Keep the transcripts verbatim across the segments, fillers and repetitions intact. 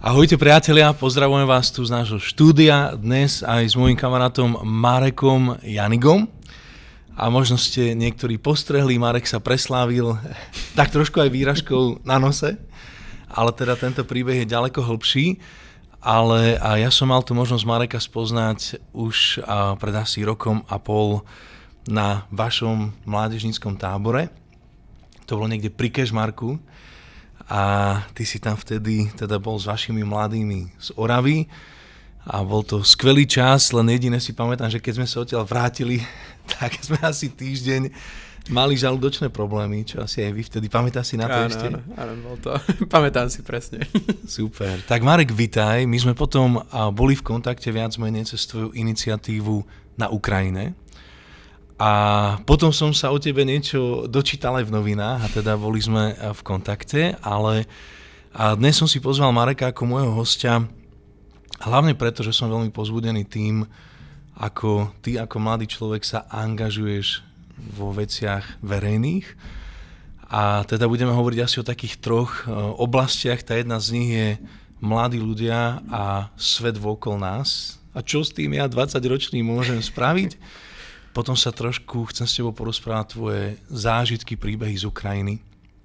Ahojte priatelia, pozdravujem vás tu z nášho štúdia, dnes aj s môjim kamarátom Marekom Janigom. A možno ste niektorí postrehli, Marek sa preslávil tak trošku aj výražkou na nose, ale teda tento príbeh je ďaleko hlbší. Ale a ja som mal tu možnosť Mareka spoznať už pred asi rokom a pol na vašom mládežníckom tábore. To bolo niekde pri Kežmarku. A ty si tam vtedy teda bol s vašimi mladými z Oravy a bol to skvelý čas, len jediné si pamätám, že keď sme sa odtiaľ vrátili, tak sme asi týždeň mali žalúdočné problémy, čo asi aj vy vtedy, pamätáš si na to áno, ešte? Áno, áno, bol to, pamätám si presne. Super, tak Marek, vitaj, my sme potom boli v kontakte viac menej cez tvoju iniciatívu na Ukrajine. A potom som sa o tebe niečo dočítal aj v novinách a teda boli sme v kontakte, ale a dnes som si pozval Mareka ako môjho hostia, hlavne preto, že som veľmi pozbudený tým, ako ty ako mladý človek sa angažuješ vo veciach verejných. A teda budeme hovoriť asi o takých troch oblastiach. Tá jedna z nich je mladí ľudia a svet vokol nás. A čo s tým ja dvadsaťročný môžem spraviť? Potom sa trošku chcem s tebou porozprávať tvoje zážitky, príbehy z Ukrajiny.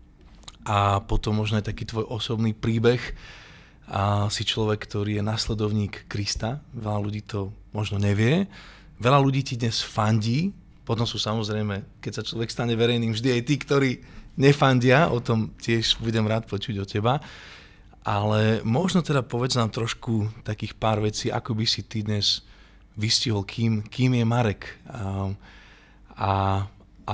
A potom možno aj taký tvoj osobný príbeh. A si človek, ktorý je nasledovník Krista. Veľa ľudí to možno nevie. Veľa ľudí ti dnes fandí. Potom sú samozrejme, keď sa človek stane verejným, vždy aj tí, ktorí nefandia. O tom tiež budem rád počuť od teba. Ale možno teda povedz nám trošku takých pár vecí, ako by si ty dnes vystihol, kým, kým je Marek a, a, a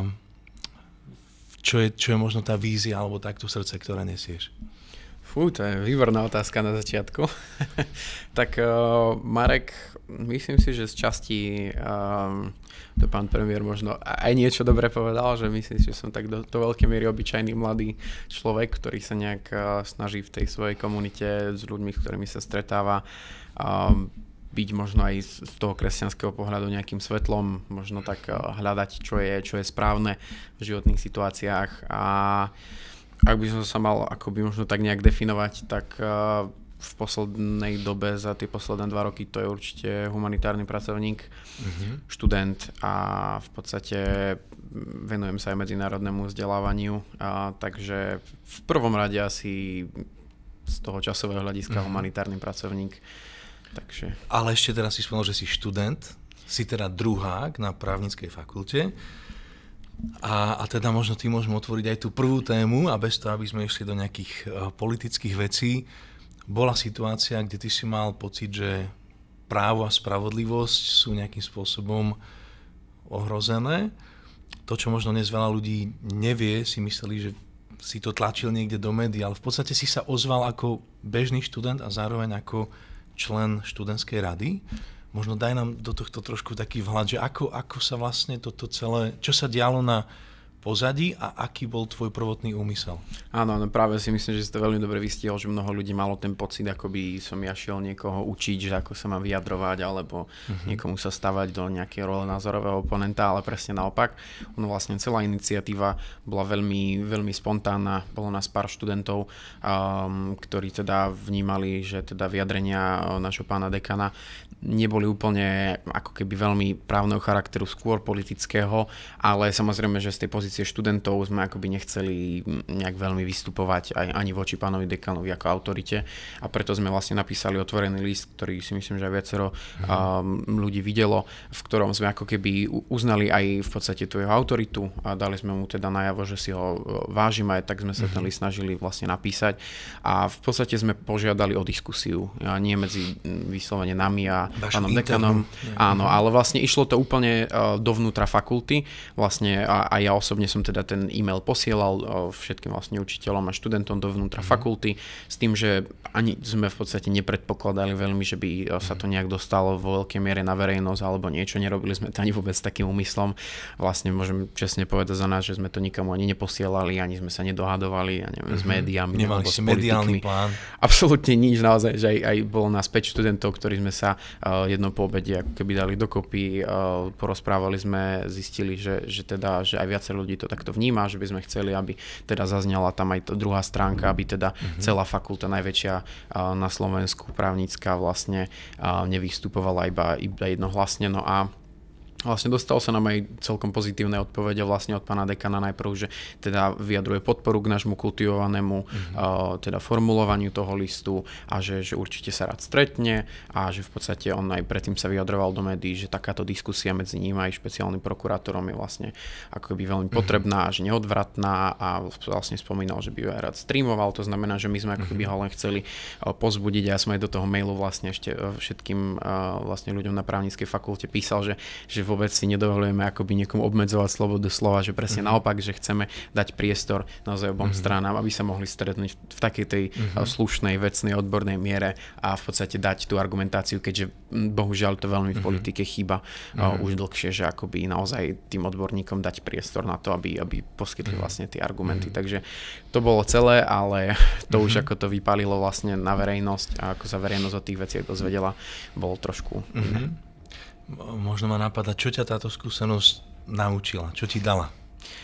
čo, je, čo je možno tá vízia alebo takto srdce, ktoré nesieš. Fú, to je výborná otázka na začiatku. Tak uh, Marek, myslím si, že z časti um, to pán premiér možno aj niečo dobre povedal, že myslím si, že som tak do, do veľkej miery obyčajný mladý človek, ktorý sa nejak uh, snaží v tej svojej komunite s ľuďmi, s ktorými sa stretáva, um, byť možno aj z toho kresťanského pohľadu nejakým svetlom, možno tak hľadať, čo je, čo je správne v životných situáciách. A ak by som sa mal akoby možno tak nejak definovať, tak v poslednej dobe, za tie posledné dva roky, to je určite humanitárny pracovník, mm-hmm. študent a v podstate venujem sa aj medzinárodnému vzdelávaniu. A takže v prvom rade asi z toho časového hľadiska mm-hmm. humanitárny pracovník. Takže. Ale ešte teraz si spomenul, že si študent, si teda druhák na právnickej fakulte a, a teda možno ty môžeme otvoriť aj tú prvú tému a bez toho, aby sme išli do nejakých uh, politických vecí. Bola situácia, kde ty si mal pocit, že právo a spravodlivosť sú nejakým spôsobom ohrozené. To, čo možno dnes veľa ľudí nevie, si mysleli, že si to tlačil niekde do médií, ale v podstate si sa ozval ako bežný študent a zároveň ako člen študentskej rady. Možno daj nám do tohto trošku taký vhľad, že ako, ako sa vlastne toto celé, čo sa dialo na pozadí a aký bol tvoj prvotný úmysel? Áno, no práve si myslím, že si to veľmi dobre vystihol, že mnoho ľudí malo ten pocit, ako by som ja šiel niekoho učiť, že ako sa má vyjadrovať, alebo uh-huh. niekomu sa stavať do nejakého role názorového oponenta, ale presne naopak. Ono vlastne celá iniciatíva bola veľmi, veľmi spontánna. Bolo nás pár študentov, um, ktorí teda vnímali, že teda vyjadrenia nášho pána dekana neboli úplne ako keby veľmi právneho charakteru, skôr politického, ale samozrejme, že z tej pozície študentov sme akoby nechceli nejak veľmi vystupovať aj ani voči pánovi dekanovi ako autorite a preto sme vlastne napísali otvorený list, ktorý si myslím, že aj viacero mm. um, ľudí videlo, v ktorom sme ako keby uznali aj v podstate tú jeho autoritu a dali sme mu teda najavo, že si ho vážime, tak sme sa mm. ten list snažili vlastne napísať a v podstate sme požiadali o diskusiu, a nie medzi vyslovene nami a pánom dekanom. Áno, ale vlastne išlo to úplne uh, dovnútra fakulty. Vlastne a, a ja osobne som teda ten e-mail posielal uh, všetkým vlastne učiteľom a študentom dovnútra mm. fakulty s tým, že ani sme v podstate nepredpokladali veľmi, že by uh, sa to nejak dostalo vo veľkej miere na verejnosť alebo niečo. Nerobili sme to ani vôbec s takým úmyslom. Vlastne môžem čestne povedať za nás, že sme to nikomu ani neposielali, ani sme sa nedohadovali, ja neviem, mm-hmm. s médiami. Nemali si mediálny plán. Absolútne nič, naozaj, že aj, aj bolo nás päť študentov, ktorí sme sa uh, jedno po obede ako keby dali dokopy, uh, porozprávali sme, zistili, že, že teda, že aj viacej ľudí ľudí to takto vníma, že by sme chceli, aby teda zaznela tam aj tá druhá stránka, aby teda mm-hmm. celá fakulta najväčšia na Slovensku právnická vlastne nevystupovala iba, iba jednohlasne. No a vlastne dostal sa nám aj celkom pozitívne odpovede vlastne od pána dekana najprv, že teda vyjadruje podporu k nášmu kultivovanému mm-hmm. uh, teda formulovaniu toho listu a že, že určite sa rád stretne a že v podstate on aj predtým sa vyjadroval do médií, že takáto diskusia medzi ním aj špeciálnym prokurátorom je vlastne akoby veľmi potrebná, mm-hmm. že neodvratná a vlastne spomínal, že by ju aj rád streamoval, to znamená, že my sme akoby mm-hmm. ho len chceli uh, pozbudiť a ja som aj do toho mailu vlastne ešte uh, všetkým uh, vlastne ľuďom na právnickej fakulte písal, že, že vôbec si nedovolujeme akoby niekomu obmedzovať slobodu slova, že presne mm-hmm. naopak, že chceme dať priestor naozaj obom mm-hmm. stranám, aby sa mohli stretnúť v takej tej mm-hmm. slušnej, vecnej, odbornej miere a v podstate dať tú argumentáciu, keďže bohužiaľ to veľmi v politike chýba mm-hmm. uh, už dlhšie, že akoby naozaj tým odborníkom dať priestor na to, aby, aby poskytli mm-hmm. vlastne tie argumenty. Mm-hmm. Takže to bolo celé, ale to mm-hmm. už ako to vypálilo vlastne na verejnosť a ako sa verejnosť o tých veciach dozvedela, bolo trošku mm-hmm. Možno ma napadá, čo ťa táto skúsenosť naučila? Čo ti dala?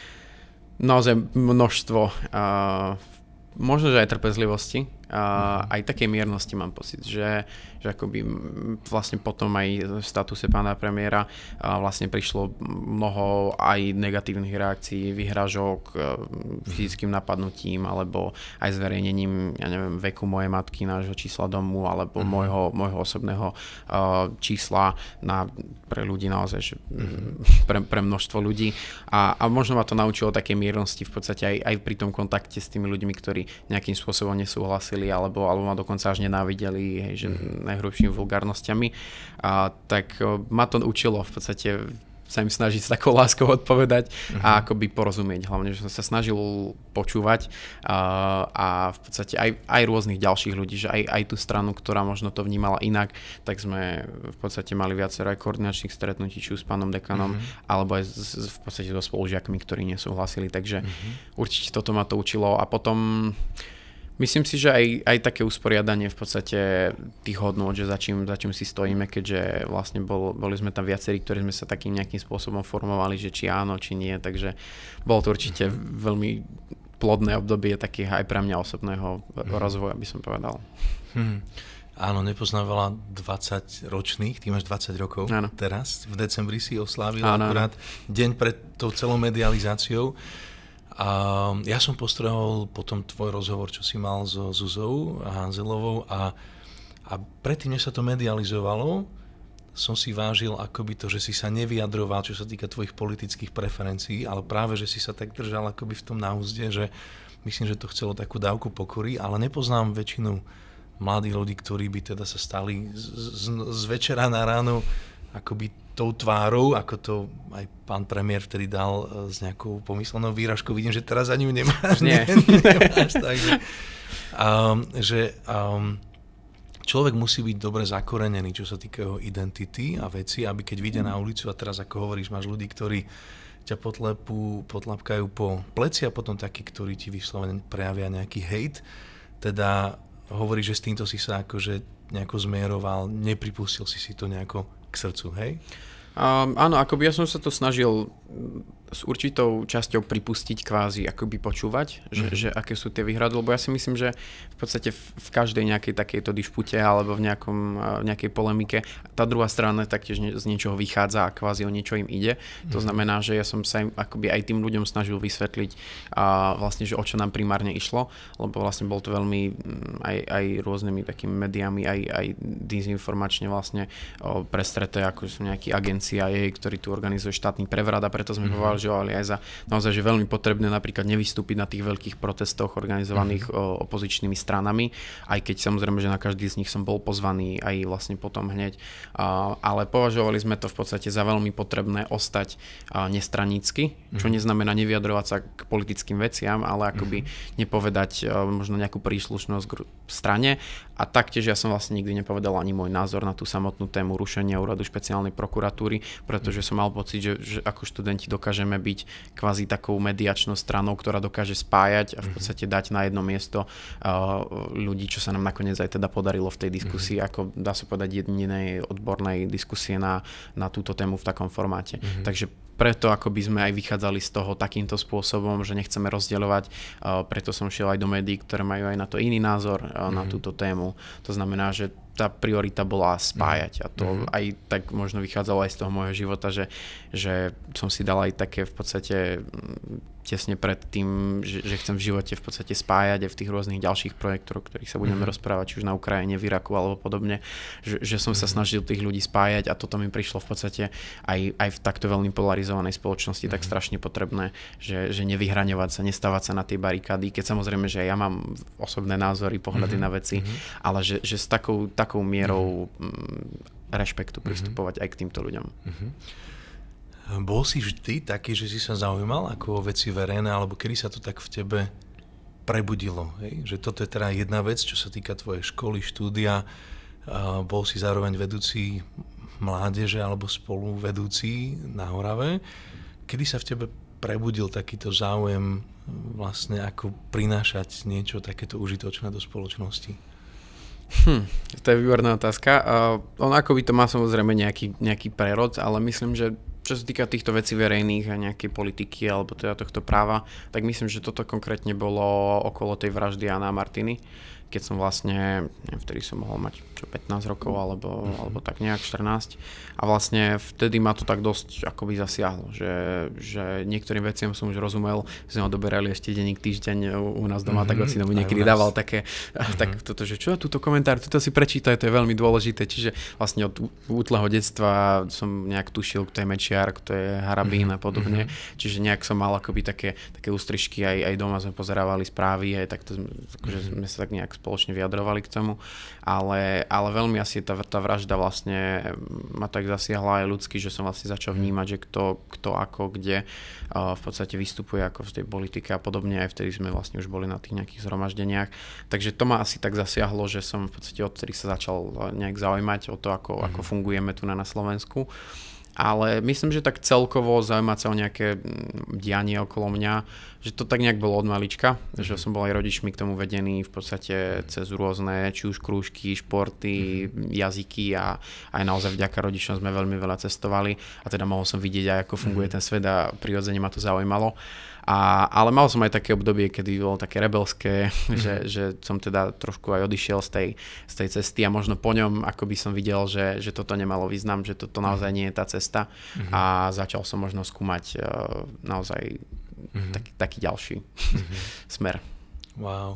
Naozaj množstvo. Uh, možno, že aj trpezlivosti. Uh, mm. Aj takej miernosti mám pocit, že, že akoby vlastne potom aj v statuse pána premiéra uh, vlastne prišlo mnoho aj negatívnych reakcií, vyhrážok, uh, fyzickým napadnutím alebo aj zverejnením, ja neviem, veku mojej matky, nášho čísla domu alebo mm. môjho, môjho osobného uh, čísla na, pre ľudí naozaj, že, mm. pre, pre množstvo ľudí a, a možno ma to naučilo také miernosti v podstate aj, aj pri tom kontakte s tými ľuďmi, ktorí nejakým spôsobom nesúhlasili alebo, alebo ma dokonca až nenávideli, hej, že najhrubšími vulgárnosťami. A, tak o, ma to učilo v podstate sa im snažiť s takou láskou odpovedať uh-huh. a akoby porozumieť. Hlavne, že som sa snažil počúvať a, a v podstate aj, aj rôznych ďalších ľudí, že aj, aj tú stranu, ktorá možno to vnímala inak, tak sme v podstate mali viacero aj koordinačných stretnutí, či už s pánom dekanom, uh-huh. alebo aj z, v podstate so spolužiakmi, ktorí nesúhlasili. Takže uh-huh. určite toto ma to učilo a potom myslím si, že aj, aj také usporiadanie v podstate tých hodnôt, že za čím, za čím si stojíme, keďže vlastne bol, boli sme tam viacerí, ktorí sme sa takým nejakým spôsobom formovali, že či áno, či nie, takže bolo to určite veľmi plodné obdobie takých aj pre mňa osobného rozvoja, by som povedal. Hmm. Áno, nepoznám veľa dvadsaťročných, ty máš dvadsať rokov áno. teraz, v decembri si oslávil áno, akurát áno. deň pred tou celou medializáciou. A ja som postrehol potom tvoj rozhovor, čo si mal so Zuzou a Hanzelovou a, a predtým, než sa to medializovalo, som si vážil akoby to, že si sa nevyjadroval, čo sa týka tvojich politických preferencií, ale práve, že si sa tak držal akoby v tom náuzde, že myslím, že to chcelo takú dávku pokory, ale nepoznám väčšinu mladých ľudí, ktorí by teda sa stali z, z, z večera na ráno akoby tou tvárou, ako to aj pán premiér vtedy dal s nejakou pomyslenou výražkou. Vidím, že teraz ani ju nemáš. Nie. ne, nemáš takže, um, že um, človek musí byť dobre zakorenený, čo sa týka jeho identity a veci, aby keď vyjde na ulicu a teraz, ako hovoríš, máš ľudí, ktorí ťa potlepú, potlapkajú po pleci a potom takí, ktorí ti vyslovene prejavia nejaký hejt. Teda hovoríš, že s týmto si sa akože nejako zmieroval, nepripustil si si to nejako k srdcu, hej? Um, áno, akoby ja som sa to snažil s určitou časťou pripustiť kvázi, akoby počúvať, že, mm-hmm. že aké sú tie výhrady, lebo ja si myslím, že v podstate v, v každej nejakej takejto dišpute alebo v nejakom, v nejakej polemike tá druhá strana taktiež ne, z niečoho vychádza a kvázi o niečo im ide. Mm-hmm. To znamená, že ja som sa im, akoby aj tým ľuďom snažil vysvetliť a vlastne, že o čo nám primárne išlo, lebo vlastne bol to veľmi aj, aj rôznymi takými médiami, aj, aj dezinformačne vlastne o, prestreté, ako sú nejakí agencie á í, ktorí tu organizujú štátny prevrat a preto sme mm-hmm. považovali aj za naozaj, že veľmi potrebné napríklad nevystúpiť na tých veľkých protestoch organizovaných mm-hmm. opozičnými stranami, aj keď samozrejme, že na každý z nich som bol pozvaný aj vlastne potom hneď, uh, ale považovali sme to v podstate za veľmi potrebné ostať uh, nestranícky, mm-hmm. čo neznamená nevyjadrovať sa k politickým veciam, ale akoby mm-hmm. nepovedať uh, možno nejakú príslušnosť k strane a taktiež ja som vlastne nikdy nepovedal ani môj názor na tú samotnú tému rušenia úradu špeciálnej prokuratúry, pretože som mal pocit, že, že ako študenti dokážeme byť kvázi takou mediačnou stranou, ktorá dokáže spájať a v podstate dať na jedno miesto uh, ľudí, čo sa nám nakoniec aj teda podarilo v tej diskusii, mm-hmm. ako dá sa povedať jedinej odbornej diskusie na, na túto tému v takom formáte. Mm-hmm. Takže preto ako by sme aj vychádzali z toho takýmto spôsobom, že nechceme rozdielovať, preto som šiel aj do médií, ktoré majú aj na to iný názor, mm-hmm. na túto tému. To znamená, že tá priorita bola spájať a to mm-hmm. aj tak možno vychádzalo aj z toho môjho života, že, že som si dal aj také v podstate tesne pred tým, že, že chcem v živote v podstate spájať aj v tých rôznych ďalších projektoch, o ktorých sa budeme mm-hmm. rozprávať, či už na Ukrajine, v Iraku alebo podobne, že, že som mm-hmm. sa snažil tých ľudí spájať a toto mi prišlo v podstate aj, aj v takto veľmi polarizovanej spoločnosti mm-hmm. tak strašne potrebné, že, že nevyhraňovať sa, nestávať sa na tie barikády, keď samozrejme, že ja mám osobné názory, pohľady mm-hmm. na veci, mm-hmm. ale že, že s takou takou mierou mm-hmm. rešpektu pristupovať mm-hmm. aj k týmto ľuďom. Mm-hmm. Bol si vždy taký, že si sa zaujímal ako o veci verejné, alebo kedy sa to tak v tebe prebudilo? Hej? Že toto je teda jedna vec, čo sa týka tvojej školy, štúdia. Uh, bol si zároveň vedúci mládeže alebo spoluvedúci na Orave. Kedy sa v tebe prebudil takýto záujem vlastne ako prinášať niečo takéto užitočné do spoločnosti? Hm, to je výborná otázka. Uh, on ako by to má samozrejme nejaký, nejaký prerod, ale myslím, že čo sa týka týchto vecí verejných a nejakej politiky alebo teda tohto práva, tak myslím, že toto konkrétne bolo okolo tej vraždy Jana a Martiny, keď som vlastne, neviem, vtedy som mohol mať čo pätnásť rokov alebo, mm-hmm. alebo tak nejak štrnásť a vlastne vtedy ma to tak dosť akoby zasiahlo, že, že niektorým veciam som už rozumel, že sme odoberali ešte denník Týždeň u nás doma, mm-hmm. tak si tomu niekedy dával také, mm-hmm. tak toto, že čo, túto komentár, túto si prečítaj, to je veľmi dôležité, čiže vlastne od útleho detstva som nejak tušil, kto je Mečiar, kto je Harabín a podobne, mm-hmm. čiže nejak som mal akoby také, také ústrižky, aj, aj doma sme pozerávali správy, aj takto akože mm-hmm. sme sa tak nejak spoločne vyjadrovali k tomu, ale, ale veľmi asi tá, tá vražda vlastne ma tak zasiahla aj ľudsky, že som vlastne začal vnímať, že kto, kto ako, kde uh, v podstate vystupuje ako v tej politike a podobne, aj vtedy sme vlastne už boli na tých nejakých zhromaždeniach, takže to ma asi tak zasiahlo, že som v podstate odtedy sa začal nejak zaujímať o to, ako, mm-hmm. ako fungujeme tu na, na Slovensku. Ale myslím, že tak celkovo zaujímať sa o nejaké dianie okolo mňa, že to tak nejak bolo od malička, mm-hmm. že som bol aj rodičmi k tomu vedený v podstate cez rôzne, či už krúžky, športy, mm-hmm. jazyky a aj naozaj vďaka rodičom sme veľmi veľa cestovali a teda mohol som vidieť aj ako funguje mm-hmm. ten svet a prirodzene ma to zaujímalo. A, ale mal som aj také obdobie, kedy bolo také rebelské, mm-hmm. že, že som teda trošku aj odišiel z tej, z tej cesty a možno po ňom ako by som videl, že, že toto nemalo význam, že toto naozaj nie je tá cesta mm-hmm. a začal som možno skúmať uh, naozaj mm-hmm. taký, taký ďalší mm-hmm. smer. Wow.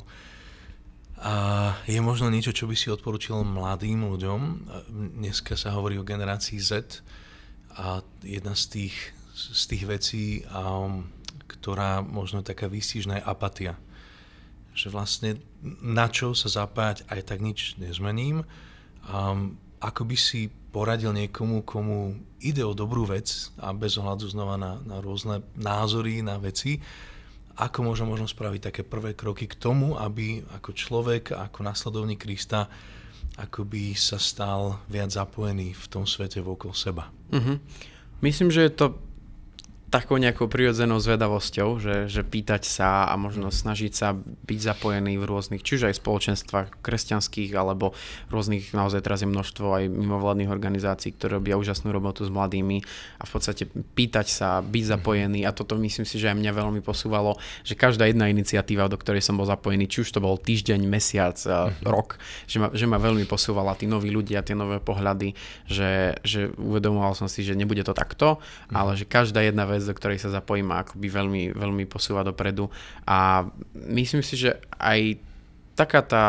A je možno niečo, čo by si odporučil mladým ľuďom? Dneska sa hovorí o generácii Z a jedna z tých, z tých vecí um, ktorá možno taká výstižná je apatia. Že vlastne na čo sa zapájať, aj tak nič nezmením. Um, ako by si poradil niekomu, komu ide o dobrú vec a bez ohľadu znova na, na rôzne názory, na veci, ako môže možno spraviť také prvé kroky k tomu, aby ako človek, ako nasledovník Krista, ako by sa stal viac zapojený v tom svete okolo seba. Mm-hmm. Myslím, že je to takou nejakou prirodzenou zvedavosťou, že, že pýtať sa a možno snažiť sa byť zapojený v rôznych, čiže aj spoločenstvách kresťanských, alebo rôznych, naozaj teraz je množstvo aj mimovládnych organizácií, ktoré robia úžasnú robotu s mladými a v podstate pýtať sa, byť zapojený a toto myslím si, že aj mňa veľmi posúvalo, že každá jedna iniciatíva, do ktorej som bol zapojený, či už to bol týždeň, mesiac, mm-hmm. rok, že ma, že ma veľmi posúvala tí noví ľudia, tie nové pohľady, že, že uvedomoval som si, že nebude to takto, mm-hmm. ale že každá jedna vec, do ktorej sa zapojím a akoby veľmi, veľmi posúva dopredu a myslím si, že aj taká tá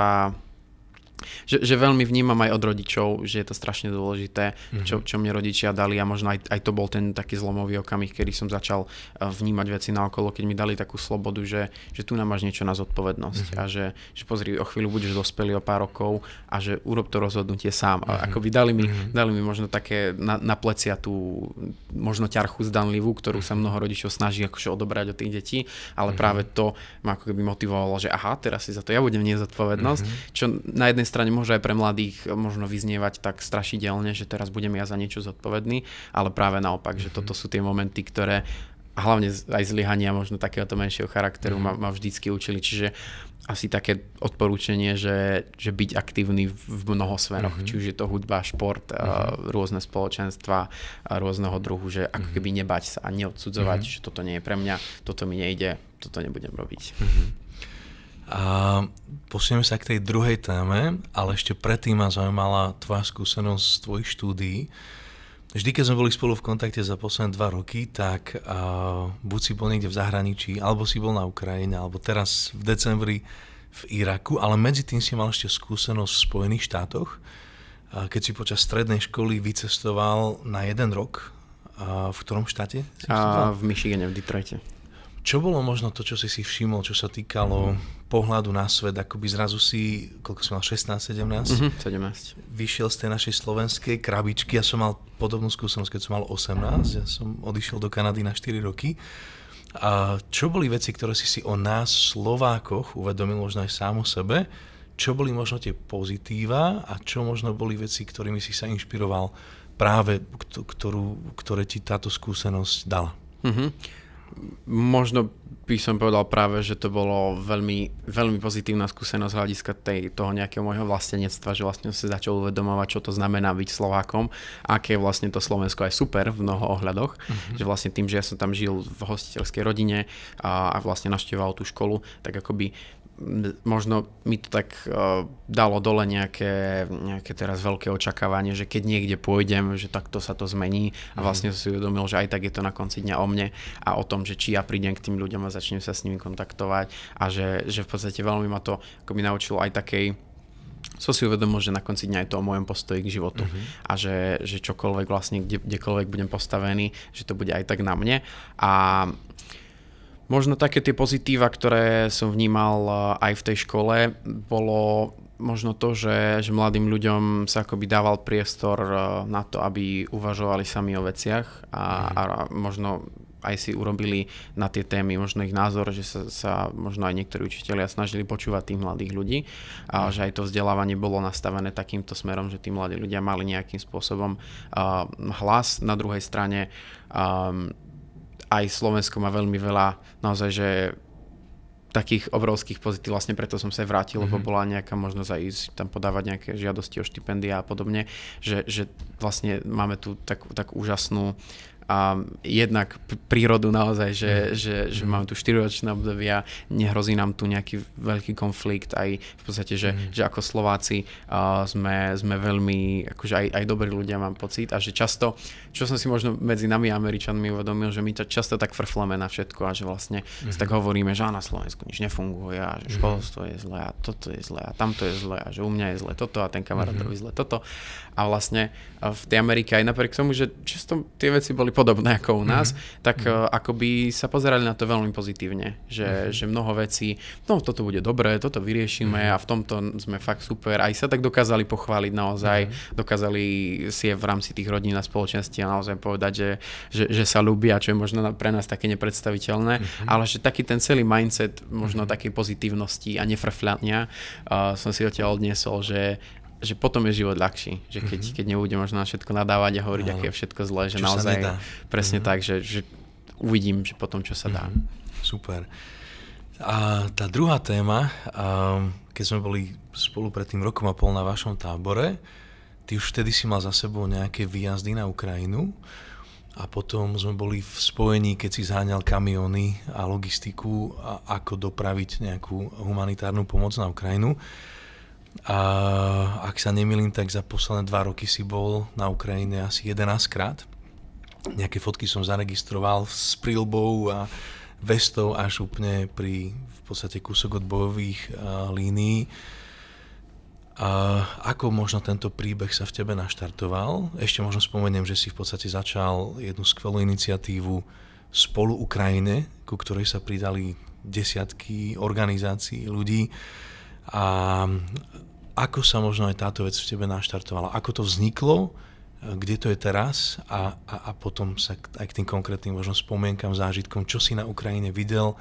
Že, že veľmi vnímam aj od rodičov, že je to strašne dôležité, mm-hmm. čo, čo mne rodičia dali a možno aj, aj to bol ten taký zlomový okamih, kedy som začal vnímať veci naokolo, keď mi dali takú slobodu, že, že tu nám máš niečo na zodpovednosť mm-hmm. a že, že pozri, o chvíľu budeš dospelý o pár rokov a že urob to rozhodnutie sám. Mm-hmm. A akoby dali mi, mm-hmm. dali mi možno také na, na plecia tú možno ťarchu zdanlivú, ktorú sa mnoho rodičov snaží akože odobrať od tých detí, ale mm-hmm. práve to ma ako keby motivovalo, že aha, teraz si za to ja budem niesť zodpovednosť, mm-hmm. čo na jednej strane môže aj pre mladých možno vyznievať tak strašidelne, že teraz budem ja za niečo zodpovedný, ale práve naopak, že toto sú tie momenty, ktoré a hlavne aj zlyhania možno takéhoto menšieho charakteru ma, ma vždycky učili, čiže asi také odporúčanie, že, že byť aktívny v mnoho smeroch, mm-hmm. či už je to hudba, šport, mm-hmm. rôzne spoločenstva rôzneho druhu, že ako keby nebať sa a neodsudzovať, mm-hmm. že toto nie je pre mňa, toto mi nejde, toto nebudem robiť. Mm-hmm. A posunieme sa k tej druhej téme, ale ešte predtým ma zaujímala tvoja skúsenosť z tvojich štúdií. Vždy, keď sme boli spolu v kontakte za posledné dva roky, tak uh, buď si bol niekde v zahraničí, alebo si bol na Ukrajine, alebo teraz v decembri v Iraku, ale medzi tým si mal ešte skúsenosť v Spojených štátoch, uh, keď si počas strednej školy vycestoval na jeden rok. Uh, v ktorom štáte? A v Michigane, v Detroite. Čo bolo možno to, čo si si všimol, čo sa týkalo pohľadu na svet, akoby zrazu si, koľko som mal, šestnásť sedemnásť? Mm-hmm, sedemnásť. Vyšiel z tej našej slovenskej krabičky, ja som mal podobnú skúsenosť, keď som mal osemnásť, ja som odišiel do Kanady na štyri roky. A čo boli veci, ktoré si si o nás, Slovákoch, uvedomil možno aj sám o sebe? Čo boli možno tie pozitíva a čo možno boli veci, ktorými si sa inšpiroval práve, ktorú, ktoré ti táto skúsenosť dala? Mm-hmm. Možno by som povedal práve, že to bolo veľmi, veľmi pozitívna skúsenosť z hľadiska tej, toho nejakého môjho vlastenectva, že vlastne som sa začal uvedomovať, čo to znamená byť Slovákom, aké je vlastne to Slovensko aj super v mnoho ohľadoch, mm-hmm. že vlastne tým, že ja som tam žil v hostiteľskej rodine a, a vlastne navštevoval tú školu, tak akoby možno mi to tak uh, dalo dole nejaké, nejaké teraz veľké očakávanie, že keď niekde pôjdem, že takto sa to zmení a vlastne som si uvedomil, že aj tak je to na konci dňa o mne a o tom, že či ja prídem k tým ľuďom a začnem sa s nimi kontaktovať a že, že v podstate veľmi ma to ako mi naučilo aj takej som si uvedomil, že na konci dňa je to o mojom postoji k životu uh-huh. a že, že čokoľvek vlastne, kde, kdekoľvek budem postavený, že to bude aj tak na mne a možno také tie pozitíva, ktoré som vnímal aj v tej škole, bolo možno to, že, že mladým ľuďom sa akoby dával priestor na to, aby uvažovali sami o veciach a, mm. a možno aj si urobili na tie témy možno ich názor, že sa, sa možno aj niektorí učitelia snažili počúvať tých mladých ľudí a že aj to vzdelávanie bolo nastavené takýmto smerom, že tí mladí ľudia mali nejakým spôsobom uh, hlas. Na druhej strane um, aj Slovensko má veľmi veľa naozaj, že takých obrovských pozitív, vlastne preto som sa vrátil, mm-hmm. lebo bola nejaká možnosť aj ísť tam podávať nejaké žiadosti o štipendia a podobne, že, že vlastne máme tu takú, takú úžasnú a jednak prírodu naozaj, že, mm. že, že máme tu štyriročné obdobia, nehrozí nám tu nejaký veľký konflikt, aj v podstate, že, mm. že ako Slováci uh, sme, sme veľmi, akože aj, aj dobrí ľudia, mám pocit, a že často, čo som si možno medzi nami a Američanmi uvedomil, že my to často tak frfleme na všetko a že vlastne mm. tak hovoríme, že na Slovensku nič nefunguje a že školstvo je zlé a toto je zlé a tamto je zlé a že u mňa je zlé toto a ten kamarátovi zlé toto a vlastne v tej Amerike aj napriek tomu, že často tie veci boli podobné ako u nás, mm-hmm. tak uh, akoby sa pozerali na to veľmi pozitívne, že, mm-hmm. že mnoho vecí, no toto bude dobré, toto vyriešime mm-hmm. a v tomto sme fakt super, aj sa tak dokázali pochváliť naozaj, mm-hmm. dokázali si v rámci tých rodín a spoločenství naozaj povedať, že, že, že sa ľúbia, čo je možno pre nás také nepredstaviteľné, mm-hmm. ale že taký ten celý mindset možno mm-hmm. takej pozitívnosti a nefrfľania uh, som si odtiaľ odniesol, že že potom je život ľahší, že keď, mm-hmm. keď nebudem možno na všetko nadávať a hovoriť, aké je všetko zlé, že čo naozaj presne mm-hmm. tak, že, že uvidím, že potom čo sa dá. Mm-hmm. Super. A tá druhá téma, keď sme boli spolu pred tým rokom a pol na vašom tábore, ty už vtedy si mal za sebou nejaké výjazdy na Ukrajinu a potom sme boli v spojení, keď si zháňal kamióny a logistiku, a ako dopraviť nejakú humanitárnu pomoc na Ukrajinu. A ak sa nemýlim, tak za posledné dva roky si bol na Ukrajine asi jedenásť krát. Nejaké fotky som zaregistroval s príľbou a vestou až úplne pri v podstate kúsok od bojových uh, línií. A ako možno tento príbeh sa v tebe naštartoval? Ešte možno spomeniem, že si v podstate začal jednu skvelú iniciatívu Spolu Ukrajine, ku ktorej sa pridali desiatky organizácií, ľudí. A ako sa možno aj táto vec v tebe naštartovala? Ako to vzniklo? Kde to je teraz? A, a, a potom sa aj k tým konkrétnym možno spomienkam, zážitkom, čo si na Ukrajine videl,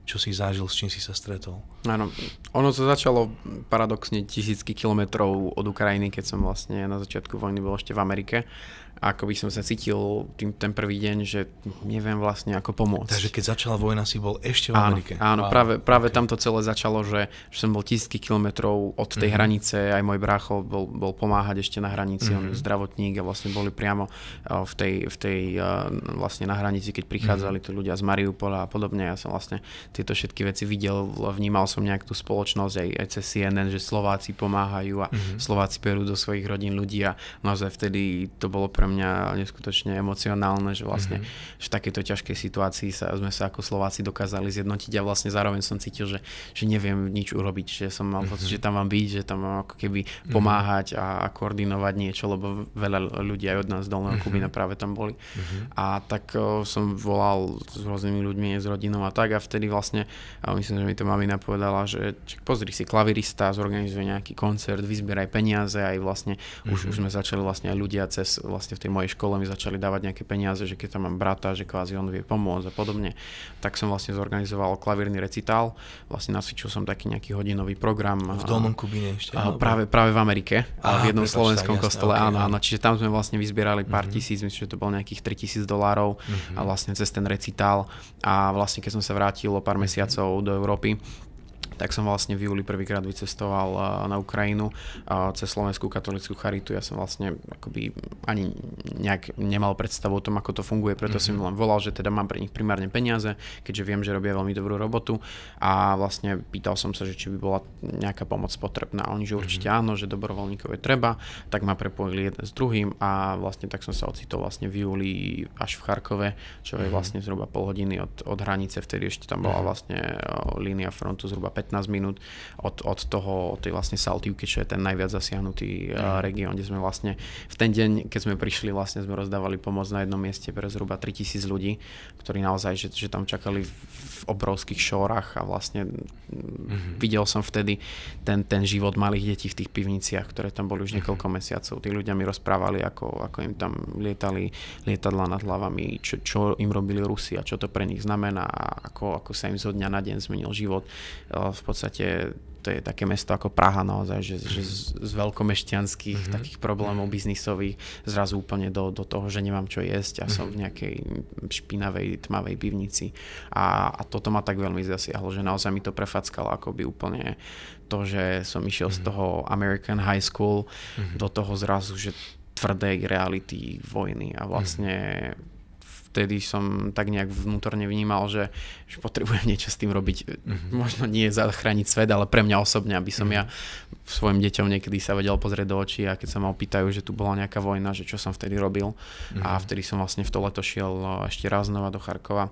čo si zažil, s čím si sa stretol? Áno, ono to začalo paradoxne tisícky kilometrov od Ukrajiny, keď som vlastne na začiatku vojny bol ešte v Amerike. A ako by som sa cítil tým, ten prvý deň, že neviem vlastne ako pomôcť. Takže keď začala vojna, si bol ešte v Amerike. Áno, áno, práve, práve okay. Tam to celé začalo, že, že som bol tisícky kilometrov od tej mm-hmm. hranice, aj môj brácho bol, bol pomáhať ešte na hranici, mm-hmm. on je zdravotník a vlastne boli priamo v tej, v tej vlastne na hranici, keď prichádzali mm-hmm. tu ľudia z Mariupola a podobne. Ja som vlastne tieto všetky veci videl, vnímal som nejak tú spoločnosť aj, aj cez C N N, že Slováci pomáhajú a mm-hmm. Slováci berú do svojich rodín ľudí a naozaj vtedy to bolo pre mňa neskutočne emocionálne, že vlastne mm-hmm. v takejto ťažkej situácii sa, sme sa ako Slováci dokázali zjednotiť a vlastne zároveň som cítil, že, že neviem nič urobiť, že som mal pocit, mm-hmm. že tam mám byť, že tam mám ako keby pomáhať a, a koordinovať niečo, lebo veľa ľudí aj od nás z Dolného mm-hmm. Kubína práve tam boli. Mm-hmm. A tak o, som volal s rôznymi ľuďmi, s rodinou a tak a vtedy vlastne, a myslím, že mi to mamina povedala, že pozri si, klavirista, zorganizuje nejaký koncert, vyzbieraj peniaze, aj vlastne mm-hmm. už, už sme začali vlastne aj ľudia cez vlastne v tej mojej škole mi začali dávať nejaké peniaze, že keď tam mám brata, že kvázi on vie pomôcť a podobne. Tak som vlastne zorganizoval klavírny recitál, vlastne nacvičil som taký nejaký hodinový program. V Dolnom Kubíne ešte? A, práve, práve v Amerike, Aha, v jednom slovenskom tak, kostole, jasne, áno, okay, áno, čiže tam sme vlastne vyzbierali pár mm-hmm. tisíc, myslím, že to bolo nejakých tritisíc dolárov mm-hmm. a vlastne cez ten recitál a vlastne keď som sa vrátil o pár mesiacov do Európy, tak som vlastne v júli prvýkrát vycestoval na Ukrajinu cez Slovenskú katolícku charitu. Ja som vlastne akoby ani nejak nemal predstavu o tom, ako to funguje, preto mm-hmm. som len volal, že teda mám pre nich primárne peniaze, keďže viem, že robia veľmi dobrú robotu a vlastne pýtal som sa, že či by bola nejaká pomoc potrebná. A oni, že určite mm-hmm. áno, že dobrovoľníkov je treba, tak ma prepojili jeden s druhým a vlastne tak som sa ocitol vlastne v júli až v Charkove, čo je vlastne zhruba pol hodiny od, od hranice, vtedy ešte tam bola vlastne línia frontu zhruba pätnásť minút od, od toho, od tej vlastne Saltívky, čo je ten najviac zasiahnutý mm. región, kde sme vlastne v ten deň, keď sme prišli, vlastne sme rozdávali pomoc na jednom mieste pre zhruba tritisíc ľudí, ktorí naozaj, že, že tam čakali v, v obrovských šórach a vlastne mm-hmm. videl som vtedy ten, ten život malých detí v tých pivniciach, ktoré tam boli už niekoľko mm-hmm. mesiacov. Tí ľudia mi rozprávali, ako, ako im tam lietali lietadlá nad hlavami, čo, čo im robili Rusi a čo to pre nich znamená a ako, ako sa im zo dňa na deň zmenil život. V podstate to je také mesto ako Praha naozaj, že, že z, z veľkomešťanských mm-hmm. takých problémov biznisových zrazu úplne do, do toho, že nemám čo jesť a mm-hmm. som v nejakej špinavej, tmavej pivnici a, a toto ma tak veľmi zasiahlo, že naozaj mi to prefackalo akoby úplne to, že som išiel mm-hmm. z toho American High School mm-hmm. do toho zrazu, že tvrdej reality vojny a vlastne mm-hmm. vtedy som tak nejak vnútorne vnímal, že, že potrebujem niečo s tým robiť. Mm-hmm. Možno nie zachrániť svet, ale pre mňa osobne, aby som mm-hmm. ja svojim deťom niekedy sa vedel pozrieť do očí a keď sa ma opýtajú, že tu bola nejaká vojna, že čo som vtedy robil. Mm-hmm. A vtedy som vlastne v to leto šiel ešte raz znova do Charkova.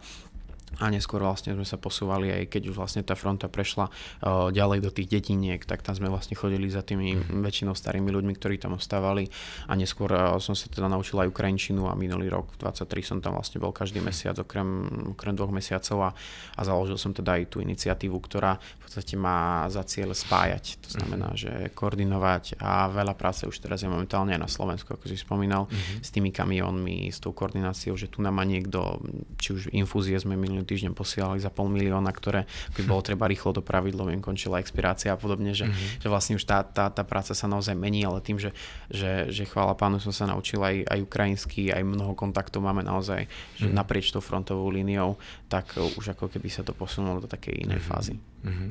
A neskôr vlastne sme sa posúvali, aj keď už vlastne tá fronta prešla uh, ďalej do tých dediniek, tak tam sme vlastne chodili za tými mm. väčšinou starými ľuďmi, ktorí tam ostávali a neskôr uh, som sa teda naučil aj ukrajinčinu a minulý rok dvadsaťtri som tam vlastne bol každý mesiac okrem, okrem dvoch mesiacov a, a založil som teda aj tú iniciatívu, ktorá v podstate má za cieľ spájať, to znamená, mm. že koordinovať a veľa práce už teraz je momentálne aj na Slovensku, ako si spomínal, mm. s tými kamiónmi, s tou koordináciou, že tu nám má niekto, či už infúzie sme minulý týždeň posielali za pol milióna, ktoré keď bolo treba rýchlo dopraviť, lebo im končila expirácia a podobne, že, mm-hmm. že vlastne už tá, tá, tá práca sa naozaj mení, ale tým, že, že, že chvála pánu som sa naučil aj, aj ukrajinsky, aj mnoho kontaktov máme naozaj, že mm-hmm. naprieč tou frontovou líniou, tak už ako keby sa to posunulo do takej inej mm-hmm. fázy. Mm-hmm.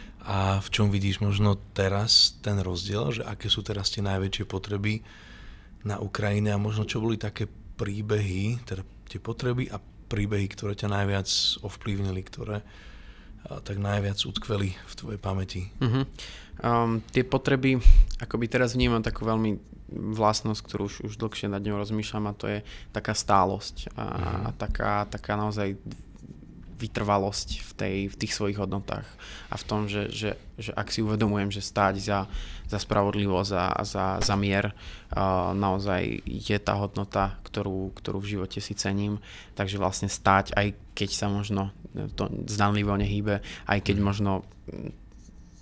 A v čom vidíš možno teraz ten rozdiel, že aké sú teraz tie najväčšie potreby na Ukrajine a možno čo boli také príbehy, teda tie potreby a príbehy, ktoré ťa najviac ovplyvnili, ktoré a, tak najviac utkveli v tvojej pamäti? Uh-huh. Um, tie potreby, akoby teraz vnímam takú veľmi vlastnosť, ktorú už, už dlhšie nad ňou rozmýšľam a to je taká stálosť a, uh-huh. a taká, taká naozaj vytrvalosť v, tej, v tých svojich hodnotách a v tom, že, že, že ak si uvedomujem, že stáť za, za spravodlivosť a za, za mier uh, naozaj je tá hodnota, ktorú, ktorú v živote si cením, takže vlastne stáť, aj keď sa možno to zdanlivo nehýbe, aj keď možno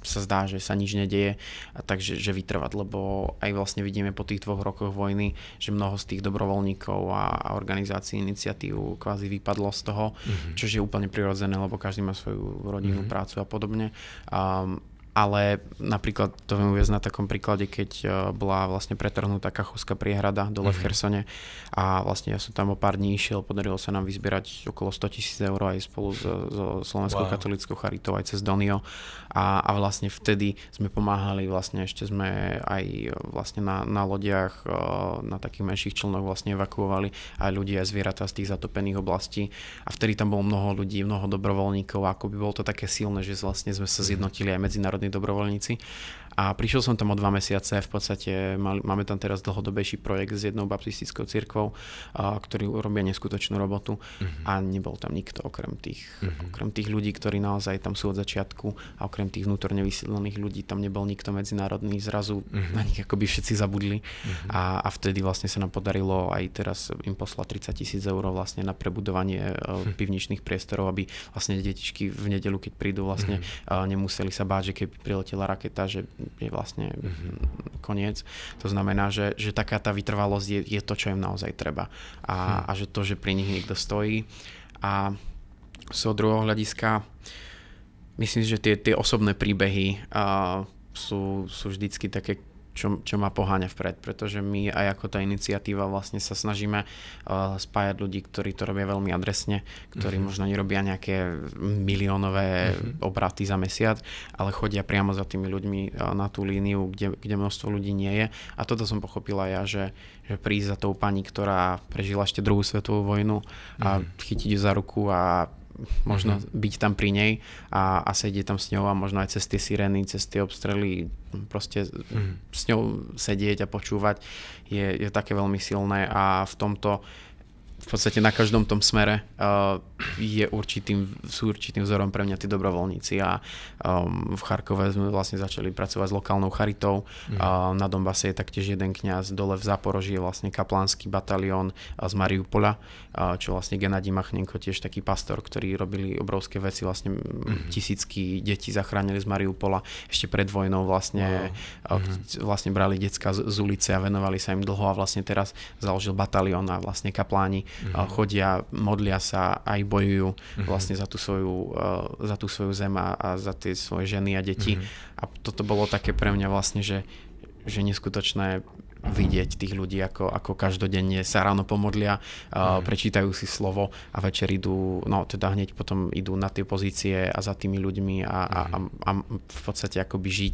sa zdá, že sa nič nedeje, a takže že vytrvať, lebo aj vlastne vidíme po tých dvoch rokoch vojny, že mnoho z tých dobrovoľníkov a, a organizácií, iniciatív kvázi vypadlo z toho, mm-hmm. čo je úplne prirodzené, lebo každý má svoju rodinnú mm-hmm. prácu a podobne. Um, ale napríklad to viem uviesť na takom príklade, keď bola vlastne pretrhnutá Kachovská priehrada dole mm-hmm. v Chersone a vlastne ja som tam o pár dní išiel, podarilo sa nám vyzbierať okolo sto tisíc eur aj spolu so, so Slovenskou wow. katolickou charitou aj cez Donio a, a vlastne vtedy sme pomáhali, vlastne ešte sme aj vlastne na, na lodiach, na takých menších člnoch vlastne evakuovali aj ľudí aj zvieratá z tých zatopených oblastí a vtedy tam bolo mnoho ľudí, mnoho dobrovoľníkov a ako by bolo to také silné, že vlastne sme sa zjednotili aj medzinárodní dobrovoľníci. A prišiel som tam o dva mesiace, v podstate mali, máme tam teraz dlhodobejší projekt s jednou baptistickou cirkvou, a, ktorí robia neskutočnú robotu uh-huh. a nebol tam nikto okrem tých, uh-huh. okrem tých ľudí, ktorí naozaj tam sú od začiatku a okrem tých vnútorne vysídlených ľudí tam nebol nikto medzinárodný, zrazu uh-huh. na nich akoby všetci zabudli uh-huh. a, a vtedy vlastne sa nám podarilo aj teraz im poslať tridsať tisíc eur vlastne na prebudovanie uh-huh. pivničných priestorov, aby vlastne detičky v nedeľu, keď prídu vlastne uh-huh. nemuseli sa báť, že keď priletela raketa, že je vlastne mm-hmm. koniec. To znamená, že, že taká tá vytrvalosť je, je to, čo im naozaj treba. A, hm. a že to, že pri nich niekto stojí. A z druhého hľadiska myslím si, že tie, tie osobné príbehy uh, sú, sú vždycky také, čo, čo ma poháňa vpred, pretože my aj ako tá iniciatíva vlastne sa snažíme uh, spájať ľudí, ktorí to robia veľmi adresne, ktorí mm-hmm. možno nerobia nejaké miliónové mm-hmm. obraty za mesiac, ale chodia priamo za tými ľuďmi uh, na tú líniu, kde, kde množstvo ľudí nie je. A toto som pochopila ja, že, že prísť za tou pani, ktorá prežila ešte druhú svetovú vojnu a mm-hmm. chytiť ju za ruku a možno mm-hmm. byť tam pri nej a, a sedieť tam s ňou a možno aj cez tie sirény, cez tie obstrely proste mm-hmm. s ňou sedieť a počúvať je, je také veľmi silné a v tomto v podstate na každom tom smere uh, je určitým, sú určitým vzorom pre mňa tí dobrovoľníci a um, v Charkove sme vlastne začali pracovať s lokálnou charitou. Mm. Uh, na Donbase je taktiež jeden kňaz, dole v Záporoží je vlastne kaplánsky batalión uh, z Mariupola, uh, čo vlastne Gennadij Machnenko, tiež taký pastor, ktorí robili obrovské veci, vlastne mm. tisícky detí zachránili z Mariupola ešte pred vojnou vlastne, wow. uh, mm. vlastne brali decka z, z ulice a venovali sa im dlho a vlastne teraz založil batalión a vlastne kapláni Mm-hmm. chodia, modlia sa, aj bojujú mm-hmm. vlastne za tú svoju, uh, za tú svoju zem a, a za tie svoje ženy a deti. Mm-hmm. A toto bolo také pre mňa vlastne, že, že neskutočné vidieť tých ľudí, ako, ako každodenne sa ráno pomodlia, uh, mm. prečítajú si slovo a večer idú, no teda hneď potom idú na tie pozície a za tými ľuďmi a, mm. a, a, a v podstate akoby žiť,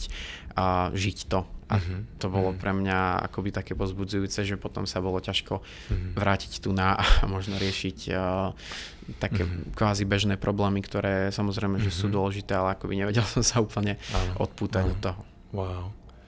a žiť to. A mm-hmm. to bolo pre mňa akoby také pozbudzujúce, že potom sa bolo ťažko mm-hmm. vrátiť tu na a možno riešiť uh, také mm-hmm. kvázi bežné problémy, ktoré samozrejme, že mm-hmm. sú dôležité, ale akoby nevedel som sa úplne Áno. odpútať Áno. od toho. Wow.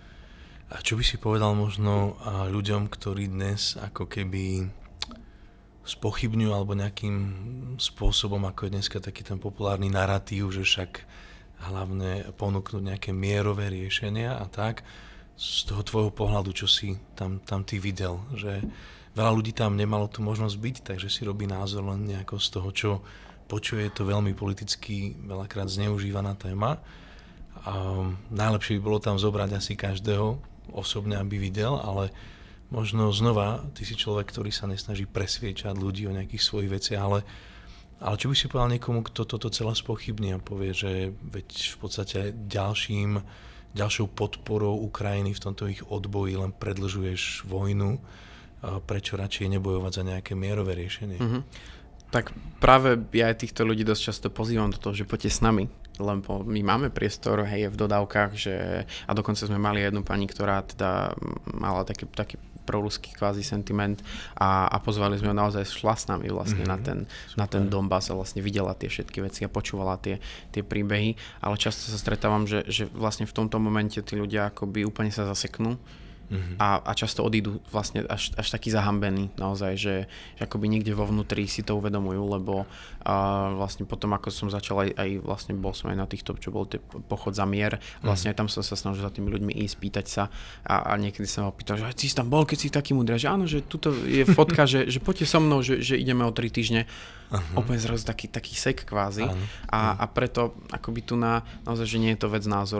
A čo by si povedal možno ľuďom, ktorí dnes ako keby spochybňujú alebo nejakým spôsobom, ako je dneska taký ten populárny narratív, že však hlavne ponúknuť nejaké mierové riešenia a tak, z toho tvojho pohľadu, čo si tam, tam ty videl, že veľa ľudí tam nemalo tú možnosť byť, takže si robí názor len nejako z toho, čo počuje, je to veľmi politicky veľakrát zneužívaná téma. A najlepšie by bolo tam zobrať asi každého osobne, aby videl, ale možno znova, ty si človek, ktorý sa nesnaží presviečať ľudí o nejakých svojich veciach, ale, ale čo by si povedal niekomu, kto toto celé spochybní a povie, že veď v podstate ďalším, ďalšou podporou Ukrajiny v tomto ich odboji len predĺžuješ vojnu, prečo radšej nebojovať za nejaké mierové riešenie? Mm-hmm. Tak práve ja aj týchto ľudí dosť často pozývam do toho, že poďte s nami, lebo my máme priestor, hej, v dodávkach, že a dokonca sme mali jednu pani, ktorá teda mala taký, taký proruský kvázi sentiment a, a pozvali sme ho naozaj, šla s nami vlastne mm-hmm. na ten, na ten Donbas a vlastne videla tie všetky veci a počúvala tie, tie príbehy, ale často sa stretávam, že, že vlastne v tomto momente tí ľudia akoby úplne sa zaseknú. Mm-hmm. A, a často odídu vlastne až, až taký zahambení naozaj, že, že akoby niekde vo vnútri si to uvedomujú, lebo a vlastne potom ako som začal aj, aj vlastne bol som aj na týchto, čo bol pochod za mier, vlastne mm-hmm. aj tam som sa snažil za tými ľuďmi ísť, pýtať sa a, a niekedy som ho pýtal, že si tam bol, keď si taký múdry, že áno, že tuto je fotka, že, že poďte so mnou, že, že ideme o tri týždne. Uh-huh. Úplne zrazu taký, taký sek kvázi uh-huh. a, a preto akoby tu na, naozaj, že nie je to vec názoru,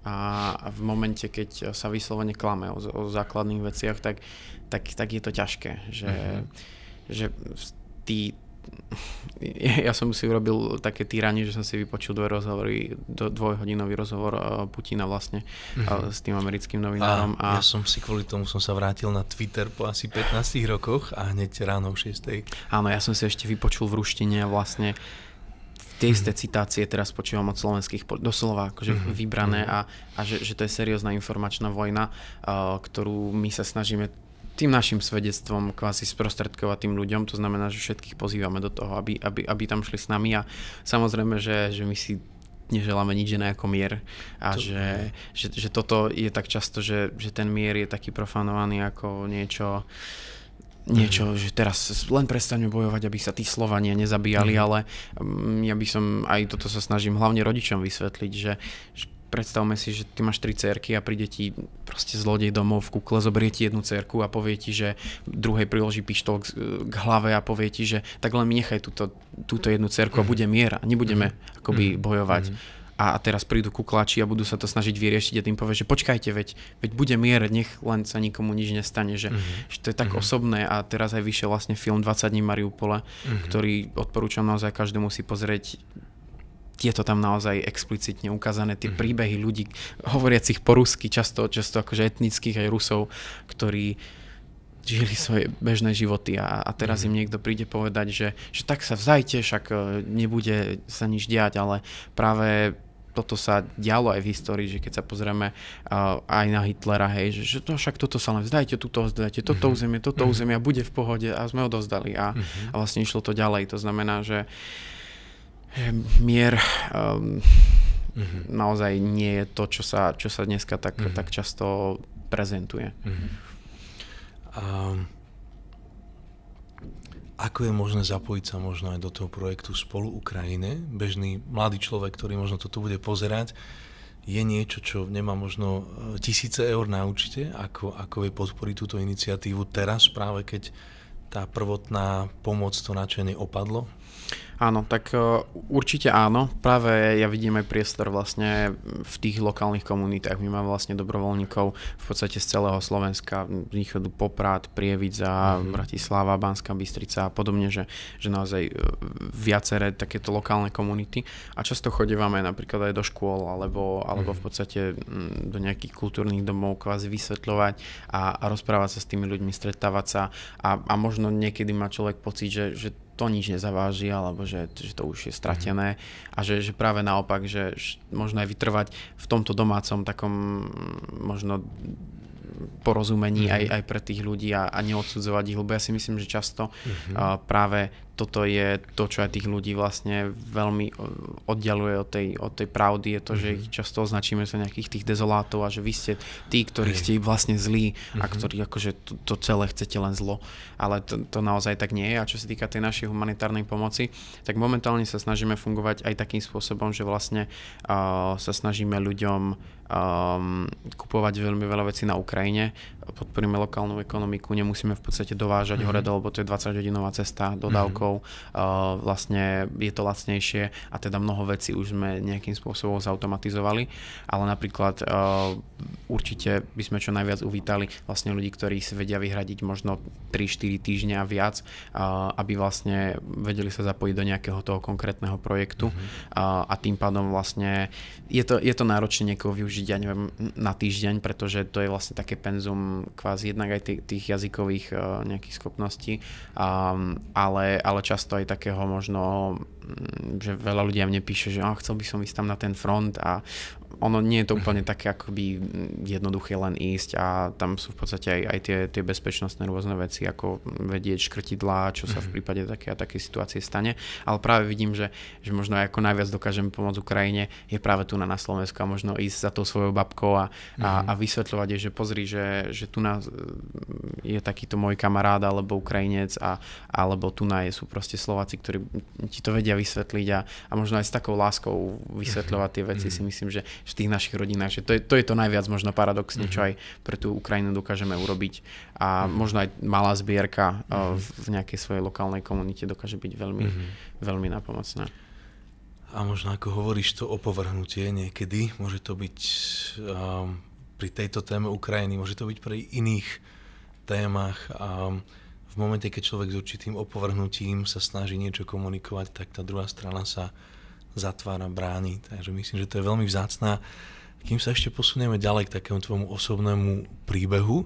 a v momente, keď sa vyslovene klame o, o základných veciach, tak, tak, tak je to ťažké, že, uh-huh. že tí ja som si urobil také týranie, že som si vypočul dve rozhovory, dvojhodinový rozhovor Putina vlastne mm-hmm. s tým americkým novinárom. A, a ja som si kvôli tomu som sa vrátil na Twitter po asi pätnástich rokoch a hneď ráno o šiestej. Áno, ja som si ešte vypočul v ruštine a vlastne tie isté mm-hmm. citácie teraz počúvam od slovenských, doslova akože mm-hmm. vybrané a, a že, že to je seriózna informačná vojna, uh, ktorú my sa snažíme tým našim svedectvom kvázi sprostredkovať tým ľuďom, to znamená, že všetkých pozývame do toho, aby, aby, aby tam šli s nami a samozrejme, že, že my si neželáme nič iné ako mier a to... že, že, že toto je tak často, že, že ten mier je taký profanovaný ako niečo, niečo, mm. že teraz len prestaňme bojovať, aby sa tí Slovania nezabíjali, mm. ale um, ja by som aj toto sa snažím hlavne rodičom vysvetliť, že, že predstavme si, že ty máš tri dcérky a príde ti proste zlodej domov v kukle, zoberie ti jednu dcérku a povie ti, že druhej priloží pištol k, k hlave a povie ti, že tak len mi nechaj túto, túto jednu dcérku a bude mier a nebudeme mm. akoby bojovať. Mm. A teraz prídu kuklači a budú sa to snažiť vyriešiť a tým povie, že počkajte, veď, veď bude mier, nech len sa nikomu nič nestane, že, mm. že to je tak mm. osobné a teraz aj vyšiel vlastne film dvadsať dní Mariupole, mm. ktorý odporúčam naozaj každému si pozrieť. Je to tam naozaj explicitne ukázané, tie príbehy ľudí hovoriacich po rusky, často, často akože etnických aj Rusov, ktorí žili svoje bežné životy a, a teraz mm. im niekto príde povedať, že, že tak sa vzdajte, však nebude sa nič diať, ale práve toto sa dialo aj v histórii, že keď sa pozrieme uh, aj na Hitlera, hej, že, že to, však toto sa len vzdajte, toto vzdajte, toto mm-hmm. územie, toto mm-hmm. územie bude v pohode a sme odovzdali a, mm-hmm. a vlastne išlo to ďalej. To znamená, že mier um, mm-hmm. naozaj nie je to, čo sa, čo sa dneska tak, mm-hmm. tak často prezentuje. Mm-hmm. Um, ako je možné zapojiť sa možno aj do toho projektu Spolu Ukrajine? Bežný mladý človek, ktorý možno toto bude pozerať, je niečo, čo nemá možno tisíce eur na účte, ako, ako je podporiť túto iniciatívu teraz, práve keď tá prvotná pomoc, to nadšenie opadlo? Áno, tak uh, určite áno. Práve ja vidím aj priestor vlastne v tých lokálnych komunitách. My máme vlastne dobrovoľníkov v podstate z celého Slovenska, východu Poprad, Prievidza, mm-hmm. Bratislava, Banská Bystrica a podobne, že, že naozaj viaceré takéto lokálne komunity. A často chodívame napríklad aj do škôl alebo, alebo mm-hmm. v podstate do nejakých kultúrnych domov kvázi vysvetľovať a, a rozprávať sa s tými ľuďmi, stretávať sa a, a možno niekedy má človek pocit, že, že to nič nezaváži, alebo že, že to už je stratené a že, že práve naopak, že možno aj vytrvať v tomto domácom takom možno porozumení mm-hmm. aj, aj pre tých ľudí a, a neodsudzovať ich, lebo ja si myslím, že často mm-hmm. uh, práve toto je to, čo aj tých ľudí vlastne veľmi oddialuje od tej, od tej pravdy, je to, mm-hmm. že ich často označíme sa nejakých tých dezolátov a že vy ste tí, ktorí ste vlastne zlí mm-hmm. a ktorí akože to, to celé chcete len zlo, ale to, to naozaj tak nie je. A čo sa týka tej našej humanitárnej pomoci, tak momentálne sa snažíme fungovať aj takým spôsobom, že vlastne uh, sa snažíme ľuďom um, kupovať veľmi veľa vecí na Ukrajine, podporíme lokálnu ekonomiku, nemusíme v podstate dovážať mm-hmm. hore dole, lebo to je dvadsaťhodinová cesta dodávkou, mm-hmm. uh, vlastne je to lacnejšie a teda mnoho vecí už sme nejakým spôsobom zautomatizovali, ale napríklad uh, určite by sme čo najviac uvítali vlastne ľudí, ktorí si vedia vyhradiť možno tri štyri týždňa a viac, uh, aby vlastne vedeli sa zapojiť do nejakého toho konkrétneho projektu mm-hmm. uh, a tým pádom vlastne je to, je to náročne niekoho využiť, ja neviem, na týždeň, pretože to je vlastne také penzum kvázi jednak aj tých, tých jazykových uh, nejakých schopností, um, ale, ale často aj takého možno, že veľa ľudí mne píše, že ah, chcel by som ísť tam na ten front a ono nie je to úplne také akoby jednoduché len ísť a tam sú v podstate aj, aj tie, tie bezpečnostné rôzne veci, ako vedieť škrtidlá, čo sa v prípade také a také situácie stane, ale práve vidím, že, že možno ako najviac dokážeme pomôcť Ukrajine je práve tu na, na Slovensku a možno ísť za tou svojou babkou a, a, a vysvetľovať jej, že pozri, že, že tu nás je takýto môj kamarát alebo Ukrajinec a, alebo tu na je sú proste Slováci, ktorí ti to vedia vysvetliť a, a možno aj s takou láskou vysvetľovať tie veci si myslím, že v tých našich rodinách, že to je, to je to najviac možno paradoxne, čo aj pre tú Ukrajinu dokážeme urobiť a možno aj malá zbierka v nejakej svojej lokálnej komunite dokáže byť veľmi, veľmi napomocná. A možno ako hovoríš, to opovrhnutie niekedy, môže to byť um, pri tejto téme Ukrajiny, môže to byť pri iných témach. Um, v momente, keď človek s určitým opovrhnutím sa snaží niečo komunikovať, tak tá druhá strana sa zatvára, bráni. Takže myslím, že to je veľmi vzácná. Kým sa ešte posunieme ďalej k takému tvojmu osobnému príbehu,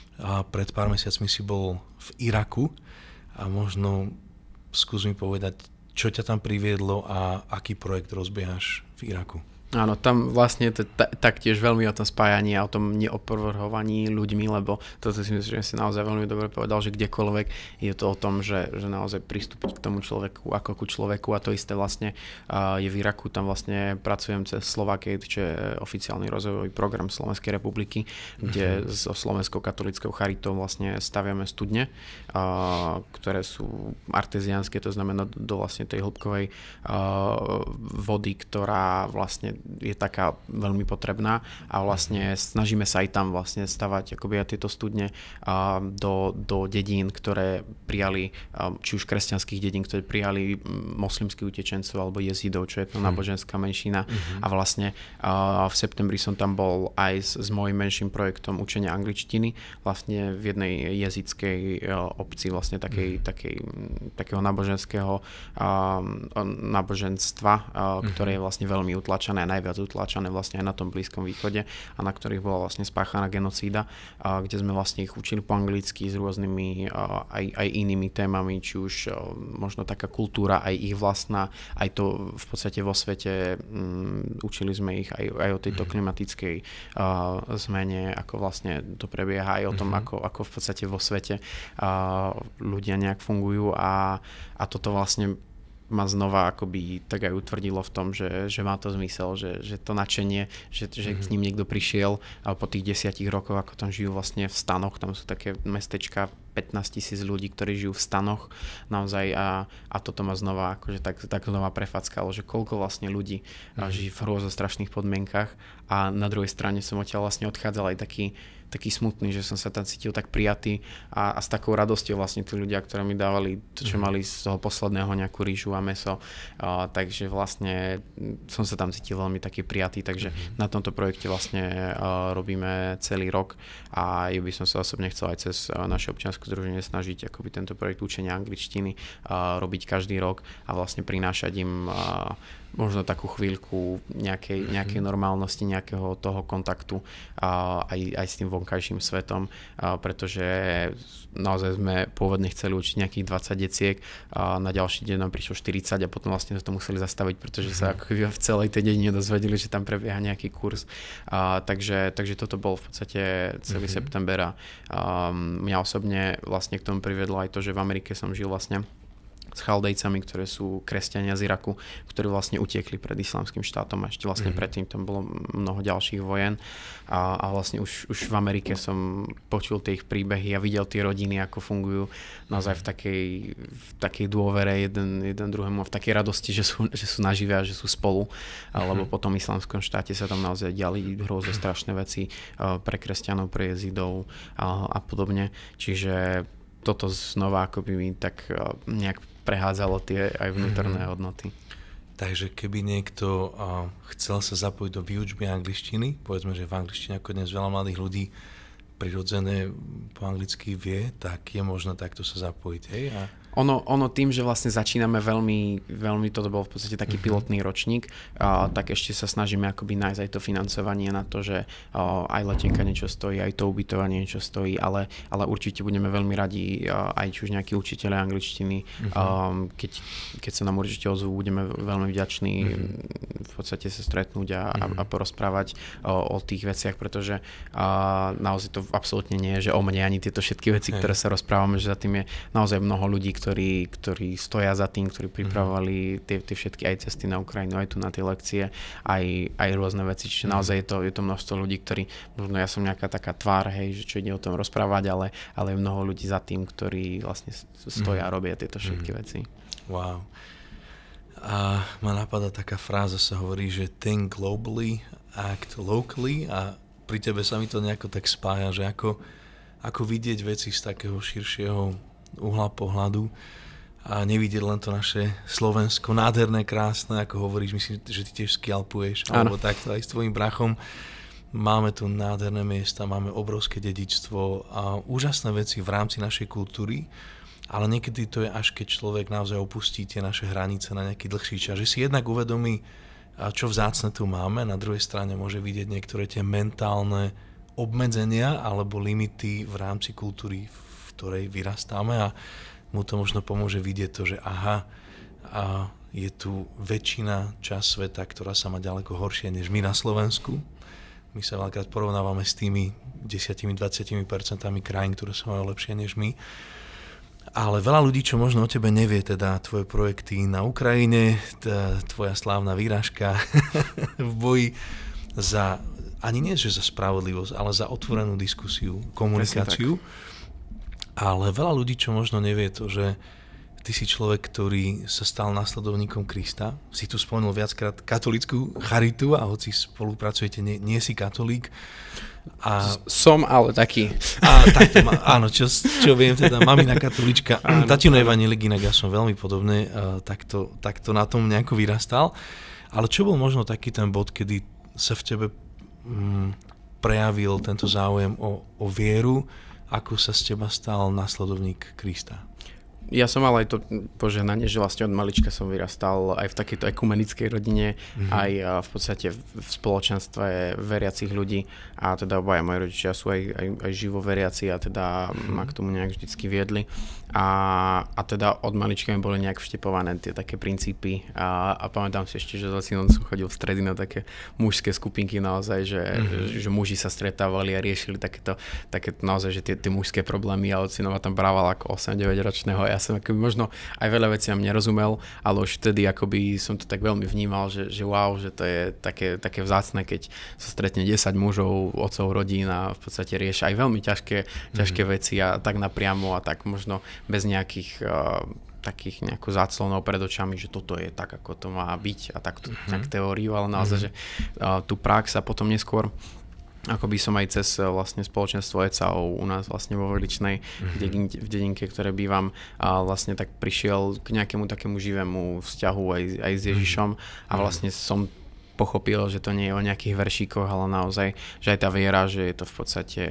a pred pár mesiacmi si bol v Iraku a možno skús mi povedať, čo ťa tam priviedlo a aký projekt rozbiehaš v Iraku? Áno, tam vlastne to ta, taktiež veľmi o tom spájaní a o tom neopovrhovaní ľuďmi, lebo toto si myslím, že si naozaj veľmi dobre povedal, že kdekoľvek je to o tom, že, že naozaj pristúpiť k tomu človeku ako ku človeku a to isté vlastne uh, je v Iraku, tam vlastne pracujem cez Slovakate, čo je oficiálny rozvojový program Slovenskej republiky, kde mm-hmm. so Slovenskou katolickou charitou vlastne staviame studne, uh, ktoré sú arteziánske, to znamená do, do vlastne tej hĺbkovej uh, vody, ktorá vlastne je taká veľmi potrebná a vlastne snažíme sa aj tam vlastne stavať akoby aj tieto studne a do, do dedín, ktoré prijali, či už kresťanských dedín, ktoré prijali moslimských utečencov alebo jezidov, čo je to náboženská menšina. Uh-huh. A vlastne a v septembri som tam bol aj s, s mojím menším projektom učenia angličtiny vlastne v jednej jezidskej obci vlastne takej, uh-huh. takej, takého náboženského a, náboženstva, a, ktoré je vlastne veľmi utlačené najviac utlačené vlastne aj na tom Blízkom východe a na ktorých bola vlastne spáchaná genocída, a kde sme vlastne ich učili po anglicky s rôznymi aj, aj inými témami, či už možno taká kultúra, aj ich vlastná, aj to v podstate vo svete um, učili sme ich aj, aj o tejto klimatickej uh, zmene, ako vlastne to prebieha, aj o tom, mm-hmm. ako, ako v podstate vo svete uh, ľudia nejak fungujú a, a toto vlastne ma znova akoby tak aj utvrdilo v tom, že, že má to zmysel, že, že to nadšenie, že, že mm-hmm. k ním niekto prišiel a po tých desiatich rokoch, ako tam žijú vlastne v stanoch, tam sú také mestečka, pätnásť tisíc ľudí, ktorí žijú v stanoch naozaj a, a toto ma znova akože tak, tak znova prefackalo, že koľko vlastne ľudí mm-hmm. žijú v hrôzostrašných podmienkach a na druhej strane som odtiaľ vlastne odchádzal aj taký taký smutný, že som sa tam cítil tak prijatý a, a s takou radosťou vlastne tí ľudia, ktorí mi dávali to, čo mali z toho posledného nejakú rýžu a mäso. A, takže vlastne som sa tam cítil veľmi taký prijatý, takže mm-hmm. na tomto projekte vlastne a, robíme celý rok a ja by som sa osobne chcel aj cez naše občianske združenie snažiť akoby tento projekt učenia angličtiny a, robiť každý rok a vlastne prinášať im a, možno takú chvíľku nejakej, nejakej normálnosti, nejakého toho kontaktu a, aj, aj s tým vonkajším svetom, a, pretože naozaj sme pôvodne chceli učiť nejakých dvadsať deciek a na ďalší deň nám prišlo štyridsať a potom vlastne to museli zastaviť, pretože sa ako v celej tej dedine dozvedeli, že tam prebieha nejaký kurz. A, takže, takže toto bol v podstate celý mm-hmm. september a, a mňa osobne vlastne k tomu priviedlo aj to, že v Amerike som žil vlastne s Chaldejcami, ktoré sú kresťania z Iraku, ktorí vlastne utiekli pred islamským štátom a ešte vlastne mm. predtým tam bolo mnoho ďalších vojen a, a vlastne už, už v Amerike som počul tie ich príbehy a videl tie rodiny, ako fungujú naozaj v takej, v takej dôvere jeden, jeden druhému, v takej radosti, že sú, že sú nažive a že sú spolu, mm. lebo po tom islamskom štáte sa tam naozaj diali hrôzo strašné veci pre kresťanov, pre jezidov a, a podobne, čiže toto znova akoby mi tak nejak prehádzalo tie aj vnútorné mm-hmm. hodnoty. Takže keby niekto uh, chcel sa zapojiť do výučby angličtiny, povedzme, že v angličtine ako dnes veľa mladých ľudí prirodzené po anglicky vie, tak je možno takto sa zapojiť, hej? A... Ono, ono tým, že vlastne začíname veľmi, veľmi, toto bol v podstate taký mm-hmm. pilotný ročník, a, tak ešte sa snažíme akoby nájsť aj to financovanie na to, že a, aj letenka niečo stojí, aj to ubytovanie niečo stojí, ale, ale určite budeme veľmi radi, a, aj či už nejakí učiteľe angličtiny, mm-hmm. a, keď, keď sa nám určite ozvú, budeme veľmi vďační mm-hmm. v podstate sa stretnúť a, mm-hmm. a, a porozprávať o, o tých veciach, pretože a, naozaj to absolútne nie je, že o mne ani tieto všetky veci, ktoré sa rozprávame, že za tým je naozaj mnoho ľudí, Ktorí, ktorí stoja za tým, ktorí pripravovali tie, tie všetky aj cesty na Ukrajinu, aj tu na tie lekcie, aj, aj rôzne veci. Čiže mm. naozaj je to, je to množstvo ľudí, ktorí, možno ja som nejaká taká tvár, hej, že čo ide o tom rozprávať, ale, ale je mnoho ľudí za tým, ktorí vlastne stoja a mm. robia tieto všetky mm. veci. Wow. A ma napadá taká fráza, sa hovorí, že think globally, act locally a pri tebe sa mi to nejako tak spája, že ako, ako vidieť veci z takého širšieho uhla pohľadu a nevidieť len to naše Slovensko, nádherné, krásne, ako hovoríš, myslím, že ty tiež skialpuješ, alebo takto aj s tvojim brachom. Máme tu nádherné miesta, máme obrovské dedičstvo a úžasné veci v rámci našej kultúry, ale niekedy to je až keď človek naozaj opustí tie naše hranice na nejaký dlhší čas, že si jednak uvedomí, čo vzácne tu máme, na druhej strane môže vidieť niektoré tie mentálne obmedzenia alebo limity v rámci kultúry, v ktorej vyrastáme a mu to možno pomôže vidieť to, že aha, a je tu väčšina časť sveta, ktorá sa má ďaleko horšie než my na Slovensku. My sa veľakrát porovnávame s tými desať až dvadsať percentami krajín, ktoré sa majú lepšie než my. Ale veľa ľudí, čo možno o tebe nevie, teda tvoje projekty na Ukrajine, tvoja slávna výražka v boji za, ani nie že za spravodlivosť, ale za otvorenú diskusiu, komunikáciu. Ale veľa ľudí, čo možno nevie to, že ty si človek, ktorý sa stal následovníkom Krista. Si tu spomenul viackrát katolícku charitu a hoci spolupracujete, nie, nie si katolík. A... Som, ale taký. A, takto má, áno, čo, čo viem, teda mamina katolíčka, tatino evanjelik, inak ja som veľmi podobne, takto, takto na tom nejako vyrastal. Ale čo bol možno taký ten bod, kedy sa v tebe mm, prejavil tento záujem o, o vieru, ako sa z teba stal následovník Krista? Ja som mal aj to požehnanie, že vlastne od malička som vyrastal aj v takejto ekumenickej rodine, mm-hmm. aj v podstate v spoločenstve veriacich ľudí a teda obaja moji rodičia sú aj, aj, aj živo veriaci a teda mm-hmm. ma k tomu nejak vždycky viedli. A, a teda od malička mi boli nejak vštepované tie také princípy a, a pamätám si ešte, že za synom som chodil v stredy na také mužské skupinky naozaj, že, mm-hmm. že, že muži sa stretávali a riešili takéto, takéto naozaj, že tie, tie mužské problémy a od synova tam brával ako osem deväť ročného. Ja som akoby možno aj veľa vecí nerozumel, ale už vtedy akoby som to tak veľmi vnímal, že, že wow, že to je také, také vzácne, keď sa stretne desať mužov, otcov, rodín a v podstate riešia aj veľmi ťažké, ťažké mm-hmm. veci a tak napriamo a tak možno bez nejakých uh, takých nejakú záclonov pred očami, že toto je tak, ako to má byť a tak to mm-hmm. nejak teóriu, ale naozaj, mm-hmm. že uh, tú prax a potom neskôr ako by som aj cez vlastne spoločenstvo é cé á ó u nás vlastne vo Veličnej, mm-hmm. dedinke, v dedinke, ktoré bývam, a vlastne tak prišiel k nejakému takému živému vzťahu aj, aj s Ježišom a vlastne som pochopil, že to nie je o nejakých veršíkoch, ale naozaj, že aj tá viera, že je to v podstate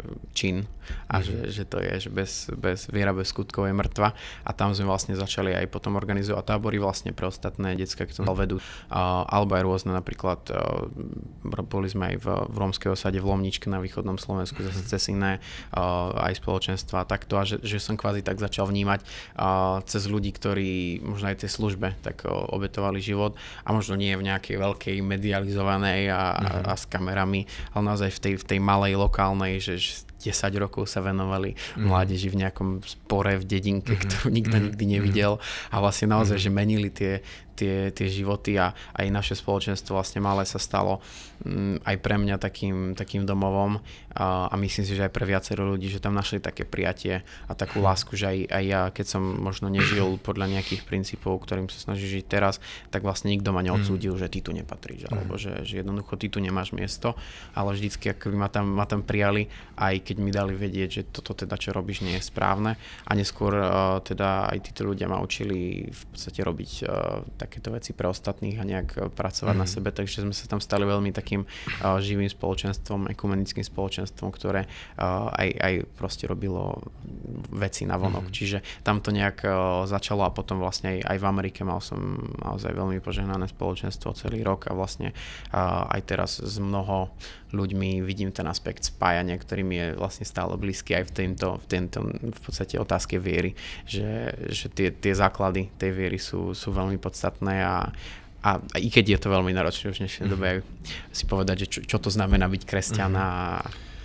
čin a mm-hmm. že, že to je, že bez, bez viera, bez skutkov je mŕtva a tam sme vlastne začali aj potom organizovať tábory vlastne pre ostatné decká, keď som dal vedú, uh, alebo aj rôzne, napríklad uh, boli sme aj v, v rómskej osade v Lomničke na východnom Slovensku, zase cez iné uh, aj spoločenstva a takto a že, že som kvázi tak začal vnímať uh, cez ľudí, ktorí možno aj tej službe tak uh, obetovali život a možno nie v nejakej veľkej medializovanej a, mm-hmm. a s kamerami, ale naozaj v tej, v tej malej lokálnej, že desať rokov sa venovali mm-hmm. mládeži v nejakom spore v dedinke, mm-hmm. ktorú nikto mm-hmm. nikdy nevidel a vlastne naozaj, mm-hmm. že menili tie, tie, tie životy a aj naše spoločenstvo vlastne malé sa stalo um, aj pre mňa takým, takým domovom a, a myslím si, že aj pre viacero ľudí, že tam našli také prijatie a takú lásku, že aj, aj ja, keď som možno nežil podľa nejakých princípov, ktorým sa snaží žiť teraz, tak vlastne nikto ma neodsúdil, že ty tu nepatríš, alebo že, že jednoducho ty tu nemáš miesto, ale vždycky akoby ma tam, ma tam prijali, aj keď mi dali vedieť, že toto teda, čo robíš, nie je správne a neskôr uh, teda aj títo ľudia ma učili v podstate robiť uh, takéto veci pre ostatných a nejak pracovať mm. na sebe, takže sme sa tam stali veľmi takým uh, živým spoločenstvom, ekumenickým spoločenstvom, ktoré uh, aj, aj proste robilo veci na vonok, mm. čiže tam to nejak uh, začalo a potom vlastne aj, aj v Amerike mal som naozaj veľmi požehnané spoločenstvo celý rok a vlastne uh, aj teraz z mnoho ľuďmi vidím ten aspekt spájania, ktorý mi je vlastne stále blízky aj v tejto, v tejto v podstate otázke viery, že, že tie, tie základy tej viery sú, sú veľmi podstatné a, a, a i keď je to veľmi náročné už v dnešnej dobe si povedať, že čo, čo to znamená byť kresťan a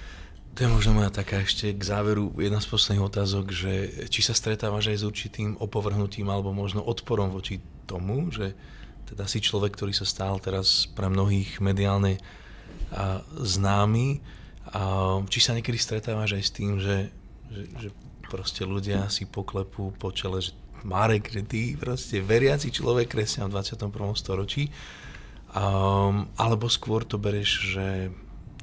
to je možno moja taká ešte k záveru jedna z posledných otázok, že či sa stretávaš aj s určitým opovrhnutím alebo možno odporom voči tomu, že teda si človek, ktorý sa stal teraz pre mnohých mediálne a známy, a či sa niekedy stretávaš aj s tým, že, že, že proste ľudia si poklepú po čele, že Marek, že ty proste veriaci človek, kresťan v dvadsiatom prvom storočí, um, alebo skôr to bereš, že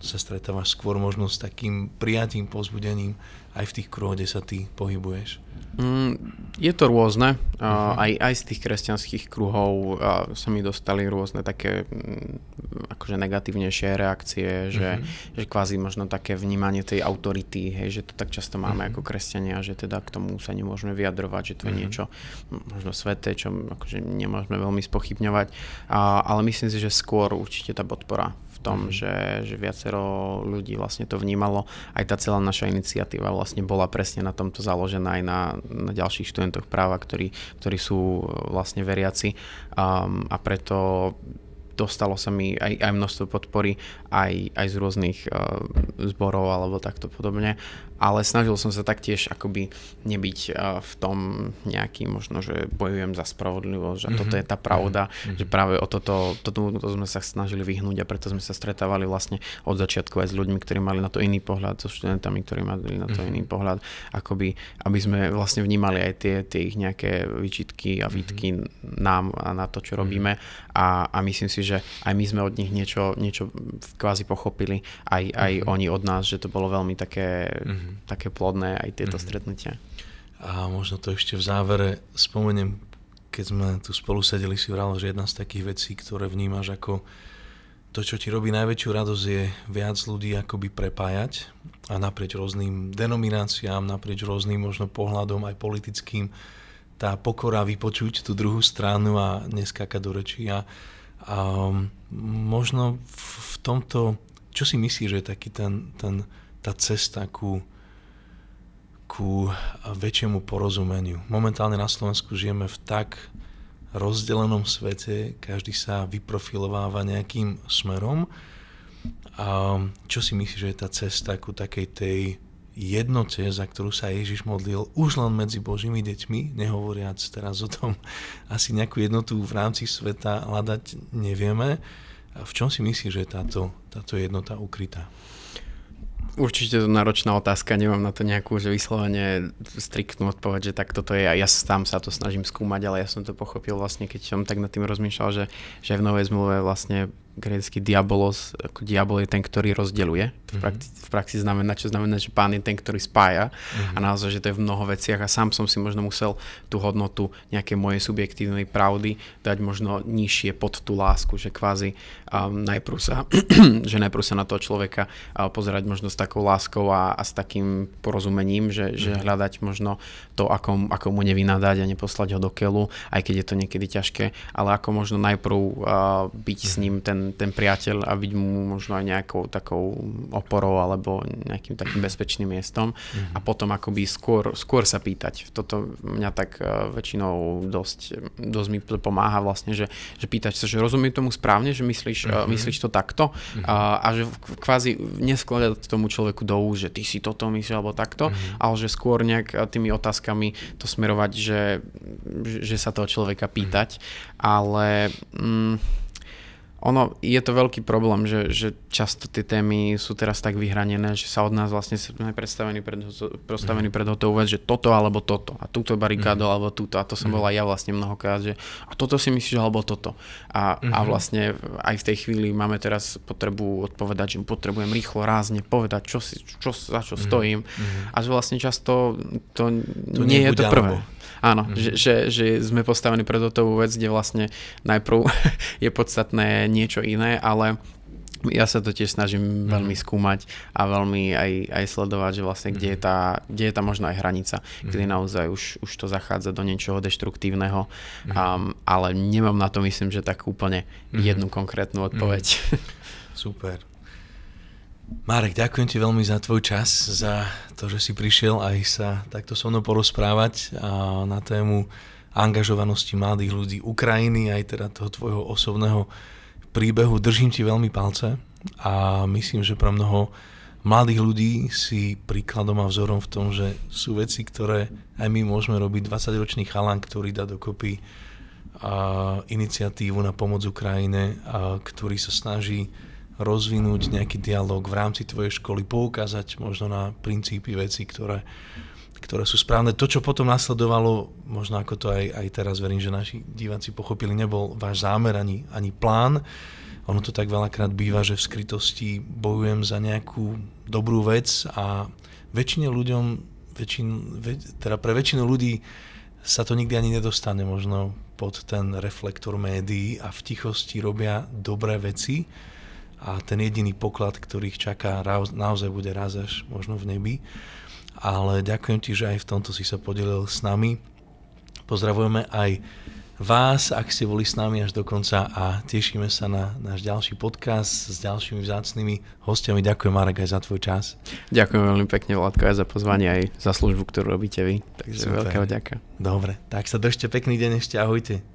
sa stretávaš skôr možno s takým prijatým povzbudením aj v tých kruhoch, kde sa ty pohybuješ? Mm, je to rôzne. Uh-huh. Aj, aj z tých kresťanských kruhov uh, sa mi dostali rôzne také mm, akože negatívnejšie reakcie, že, uh-huh. že kvázi možno také vnímanie tej autority, hej, že to tak často máme uh-huh. ako kresťania, že teda k tomu sa nemôžeme vyjadrovať, že to je uh-huh. niečo možno sveté, čo akože nemôžeme veľmi spochybňovať. Uh, ale myslím si, že skôr určite tá podpora v tom, uh-huh. že, že viacero ľudí vlastne to vnímalo. Aj tá celá naša iniciatíva vlastne bola presne na tomto založená aj na na ďalších študentoch práva, ktorí, ktorí sú vlastne veriaci um, a preto dostalo sa mi aj, aj množstvo podpory aj, aj z rôznych uh, zborov alebo takto podobne, ale snažil som sa taktiež akoby nebyť uh, v tom nejaký možno, že bojujem za spravodlivosť, že mm-hmm. toto je tá pravda, mm-hmm. že práve o toto, toto, toto sme sa snažili vyhnúť a preto sme sa stretávali vlastne od začiatku aj s ľuďmi, ktorí mali na to iný pohľad, so študentami, ktorí mali na to mm-hmm. iný pohľad, akoby, aby sme vlastne vnímali aj tie, tie ich nejaké výčitky a výtky mm-hmm. nám a na to, čo robíme a, a myslím si, že aj my sme od nich niečo, niečo kvázi pochopili, aj, aj mm-hmm. oni od nás, že to bolo veľmi také, mm-hmm. také plodné aj tieto mm-hmm. stretnutia. A možno to ešte v závere spomeniem, keď sme tu spolu sedeli, si vral, že jedna z takých vecí, ktoré vnímaš ako to, čo ti robí najväčšiu radosť, je viac ľudí akoby prepájať a naprieč rôznym denomináciám, naprieč rôznym možno pohľadom aj politickým, tá pokora vypočuť tú druhú stranu a neskákať do rečí. A, a možno v, v tomto, čo si myslíš, že je taký ten, ten, tá cesta ku, ku väčšiemu porozumeniu? Momentálne na Slovensku žijeme v tak rozdelenom svete, každý sa vyprofilováva nejakým smerom. A čo si myslíš, že je tá cesta ku takej tej jednote, za ktorú sa Ježiš modlil už len medzi Božími deťmi, nehovoriac teraz o tom, asi nejakú jednotu v rámci sveta hľadať nevieme. A v čom si myslíš, že je táto, táto jednota ukrytá? Určite to náročná otázka, nemám na to nejakú že vyslovene striktnú odpoveď, že tak toto je a ja sám sa to snažím skúmať, ale ja som to pochopil vlastne, keď som tak nad tým rozmýšľal, že, že v Novej zmluve vlastne grécky diabolos, ako diabol je ten, ktorý rozdeľuje. V praxi, v praxi znamená, čo znamená, že Pán je ten, ktorý spája mm-hmm. a naozaj, že to je v mnoho veciach a sám som si možno musel tú hodnotu nejakej mojej subjektívnej pravdy dať možno nižšie pod tú lásku, že kvázi um, najprv sa, že najprv sa na toho človeka uh, pozerať možno s takou láskou a, a s takým porozumením, že, mm-hmm. že hľadať možno to, ako, ako mu nevynadať a neposlať ho do keľu, aj keď je to niekedy ťažké, ale ako možno najprv uh, byť mm-hmm. s ním ten ten priateľ a byť mu možno aj nejakou takou oporou alebo nejakým takým bezpečným miestom mm-hmm. a potom akoby skôr, skôr sa pýtať. Toto mňa tak uh, väčšinou dosť, dosť mi pomáha vlastne, že, že pýtať sa, že rozumiem tomu správne, že myslíš, mm-hmm. uh, myslíš to takto mm-hmm. uh, a že kvázi neskladať tomu človeku do úst, že ty si toto myslíš alebo takto, mm-hmm. ale že skôr nejak tými otázkami to smerovať, že, že sa toho človeka pýtať, mm-hmm. ale mm, ono, je to veľký problém, že, že často tie témy sú teraz tak vyhranené, že sa od nás vlastne sme predstavení pred, postavení pred hotovú vec, že toto alebo toto a túto barikádu mm. alebo túto a to som mm. bola ja vlastne mnohokrát, že a toto si myslíš alebo toto a, mm-hmm. a vlastne aj v tej chvíli máme teraz potrebu odpovedať, že potrebujem rýchlo, rázne povedať, čo si, čo, za čo mm. stojím mm. a že vlastne často to, to nie je to prvé. Alebo. Áno, mm-hmm. že, že, že sme postavení pred hotovú vec, kde vlastne najprv je podstatné niečo iné, ale ja sa to tiež snažím mm-hmm. veľmi skúmať a veľmi aj, aj sledovať, že vlastne mm-hmm. kde, je tá, kde je tá možno aj hranica, mm-hmm. kedy naozaj už, už to zachádza do niečoho deštruktívneho, mm-hmm. um, ale nemám na to, myslím, že tak úplne mm-hmm. jednu konkrétnu odpoveď. Mm-hmm. Super. Marek, ďakujem ti veľmi za tvoj čas, za to, že si prišiel aj sa takto so mnou porozprávať na tému angažovanosti mladých ľudí Ukrajiny, aj teda toho tvojho osobného príbehu. Držím ti veľmi palce a myslím, že pre mnoho mladých ľudí si príkladom a vzorom v tom, že sú veci, ktoré aj my môžeme robiť. dvadsaťročný chalan, ktorý dá dokopy iniciatívu na pomoc Ukrajine, ktorý sa snaží rozvinúť nejaký dialog v rámci tvojej školy, poukázať možno na princípy veci, ktoré, ktoré sú správne. To, čo potom nasledovalo, možno ako to aj, aj teraz verím, že naši diváci pochopili, nebol váš zámer ani, ani plán, ono to tak veľakrát býva, že v skrytosti bojujem za nejakú dobrú vec a väčšine ľuďom, väčšin, teda pre väčšinu ľudí sa to nikdy ani nedostane možno pod ten reflektor médií a v tichosti robia dobré veci a ten jediný poklad, ktorý ich čaká, naozaj bude raz až možno v nebi. Ale ďakujem ti, že aj v tomto si sa podelil s nami. Pozdravujeme aj vás, ak ste boli s nami až do konca a tešíme sa na náš ďalší podcast s ďalšími vzácnymi hostiami. Ďakujem, Marek, aj za tvoj čas. Ďakujem veľmi pekne, Vládko, aj za pozvanie, aj za službu, ktorú robíte vy. Takže veľká vďaka. Dobre, tak sa držte, pekný deň ešte, ahojte.